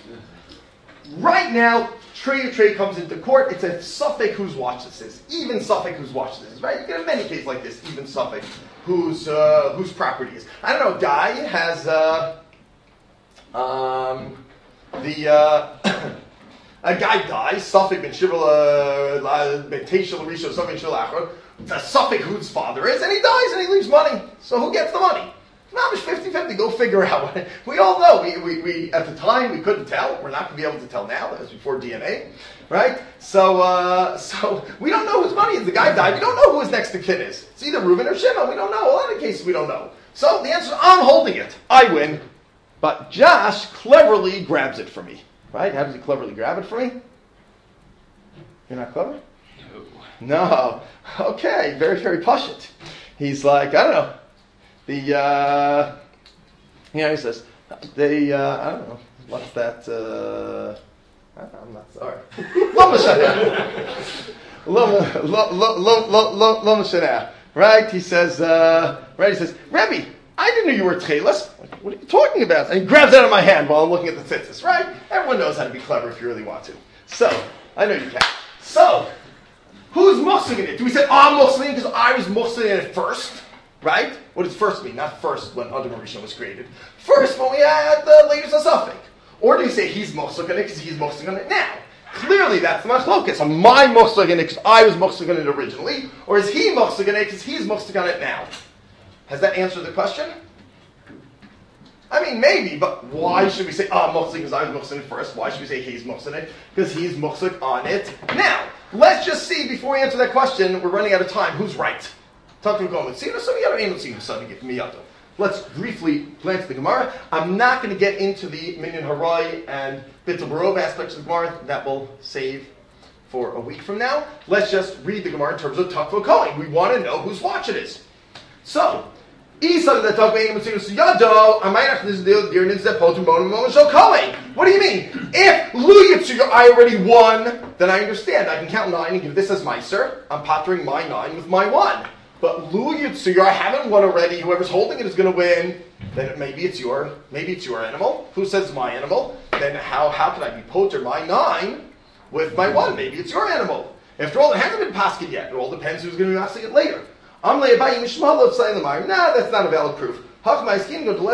right now, trade or trade comes into court. It's a suffix whose watch this is. Even suffix whose watch this is. Right? You can have many cases like this. Even suffix whose uh, whose property is. I don't know. A guy has uh, um, the. Uh, A guy dies, Suffolk ben Shivala, ben Teshel Risho, Suffolk ben Shivala, the Suffolk whose father is, and he dies and he leaves money. So who gets the money? Not fifty-fifty, go figure out. We all know, we, we, we at the time, we couldn't tell. We're not going to be able to tell now. That was before D N A, right? So, uh, so we don't know whose money is. The guy died. We don't know who his next of kin is. It's either Reuben or Shimon. We don't know. A lot of cases we don't know. So the answer is, I'm holding it. I win. But Josh cleverly grabs it for me. Right? How does he cleverly grab it for me? You're not clever? No. No. Okay, very, very pashut. he's like, I don't know. The, uh, you know, he says, they, uh, I don't know, what's that, uh, I'm not sorry. Lo Mishaneh. Lo, lo, lo, lo, lo, lo, lo Mishaneh. Right? He says, uh, right, he says, Rebbe, I didn't know you were tchelis. What are you talking about? And he grabs it out of my hand while I'm looking at the tzitzis, right? Everyone knows how to be clever if you really want to. So, I know you can. So, who's mussing in it? Do we say, oh, I'm mussing because I was mussing in it first? Right? What does first mean? Not first when Adam Rishon was created. First when we had the latest Asafik. Or do you say he's mussing in it because he's mussing on it now? Clearly that's the machlokas. Am I mussing in it because I was mussing on it originally? Or is he mussing in it because he's mussing on it now? Has that answered the question? I mean, maybe, but why should we say, ah, oh, muhsik because I was muhsik first? Why should we say he's muhsik it? Because he's muhsik on it now. Let's just see, before we answer that question, we're running out of time, who's right? Talk to Gomer. See, so we got to see something to get me up. Let's briefly glance at the Gemara. I'm not going to get into the Minyan Harai and Bittul Barov aspects of the Gemara. That will save for a week from now. Let's just read the Gemara in terms of Takva Kohen. We want to know whose watch it is. So, what do you mean? If Lu Yitzchak I already won, then I understand. I can count nine and give this as Meiser. I'm pottering my nine with my one. But Lu Yitzchak I haven't won already. Whoever's holding it is going to win. Then maybe it's your maybe it's your animal. Who says it's my animal? Then how how can I be potter my nine with my one? Maybe it's your animal. After all, it hasn't been paskin yet. It all depends who's going to be asking it later. Nah, that's not a valid proof. That's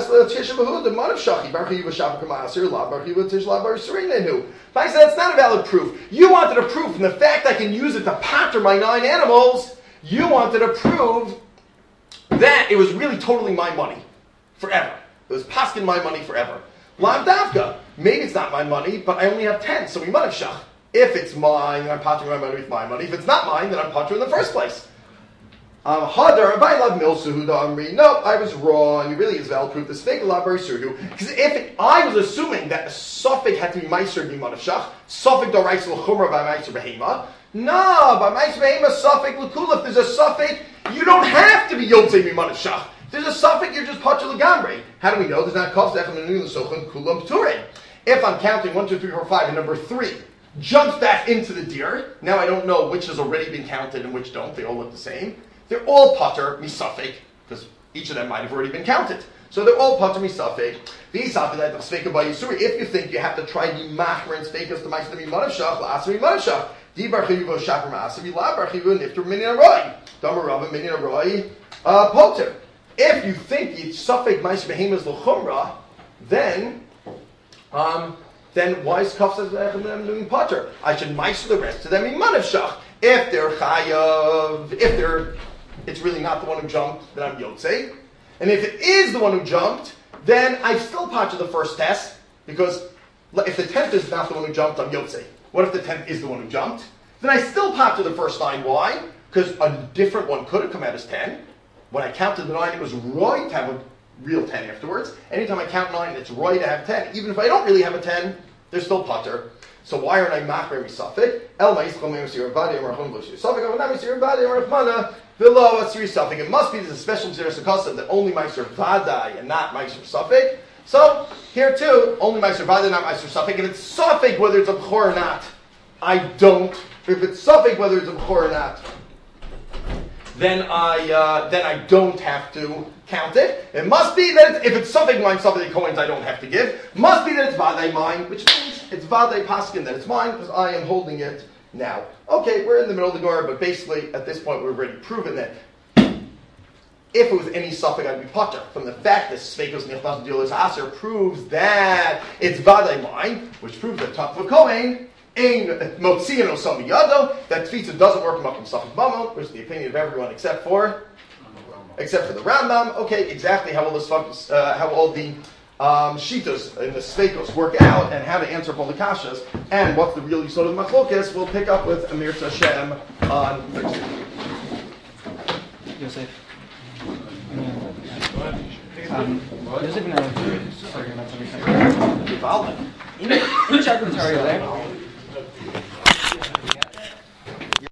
not a valid proof. You wanted a proof from the fact I can use it to patter my nine animals. You wanted to prove that it was really totally my money forever. It was paskin my money forever. Lav davka. Maybe it's not my money, but I only have ten, so we might have shach. If it's mine, then I'm pattering my money with my money. If it's not mine, then I'm pattering in the first place. Um, Hadar, I love Milsuhu Amri. No, I was wrong. It really is valid proof. This fake labar surhu. Because if it, I was assuming that a suffix had to be meiser b'man of shach, suffix doraisel chumra by meiser behema. No, by meiser behema suffix l'kula. If there's a suffix, you don't have to be yotzei b'man of shach. If there's a suffix, you're just patcher legamri. How do we know? There's not kaf zechem anu l'sochen kulam p'turei. If I'm counting one, two, three, four, five, and number three jumps back into the deer, now I don't know which has already been counted and which don't. They all look the same. They're all pater misafek, because each of them might have already been counted. So they're all pater misafek. If you think you have to try the machmer and spekas to ma'aser mi'manav shach, la'aser mi'manav shach, di barchivu shaper ma'aser mi'la barchivu nifter minyan aroi, damar rava minyan aroi poter. If you think the suffix ma'aser behema is l'chumra, then um, then why is kaf says them doing poter? I should ma'aser the rest of them mi'manav shach. If they're chayav, if they're it's really not the one who jumped, then I'm yotzei. And if it is the one who jumped, then I still patch the first test, because if the tenth is not the one who jumped, I'm yotzei. What if the tenth is the one who jumped? Then I still patch the first nine. Why? Because a different one could have come out as ten. When I counted the nine, it was right to have a real ten afterwards. Anytime I count nine, it's right to have ten. Even if I don't really have a ten, there's still pater. So why aren't I machmer misafik? El ma'ischol me'usir badi emarchon v'usir safik. I'm not misir badi emarchmana v'lo atziri safik. It must be there's a special xeris akasam that only ma'isir vadai and not ma'isir safik. So here too, only ma'isir vadai, not ma'isir safik. If it's safik whether it's a b'chor or not, I don't. If it's safik whether it's a b'chor or not, then I uh, then I don't have to count it. It must be that it's, if it's something mine, something coins I don't have to give. Must be that it's vadei mine, which means it's vadei paskin that it's mine because I am holding it now. Okay, we're in the middle of the Gemara, but basically at this point we've already proven that if it was any suffix I'd be potter. From the fact that Sveikos Nichnas Dealers Aser proves that it's vadei mine, which proves that Takva Kohen that tefitza doesn't work in Makom Safik Mamon, which is the opinion of everyone except for except for the Rambam. Okay, exactly how all this focus, uh, how all the um, shitas and the sveikos work out, and how to answer all the kashas, and what's the real yisod of the machlokas, we'll pick up with Amir Hashem on Thursday. Yosef. Um, Yosef and I sorry, not something. In the chapter, sorry, there.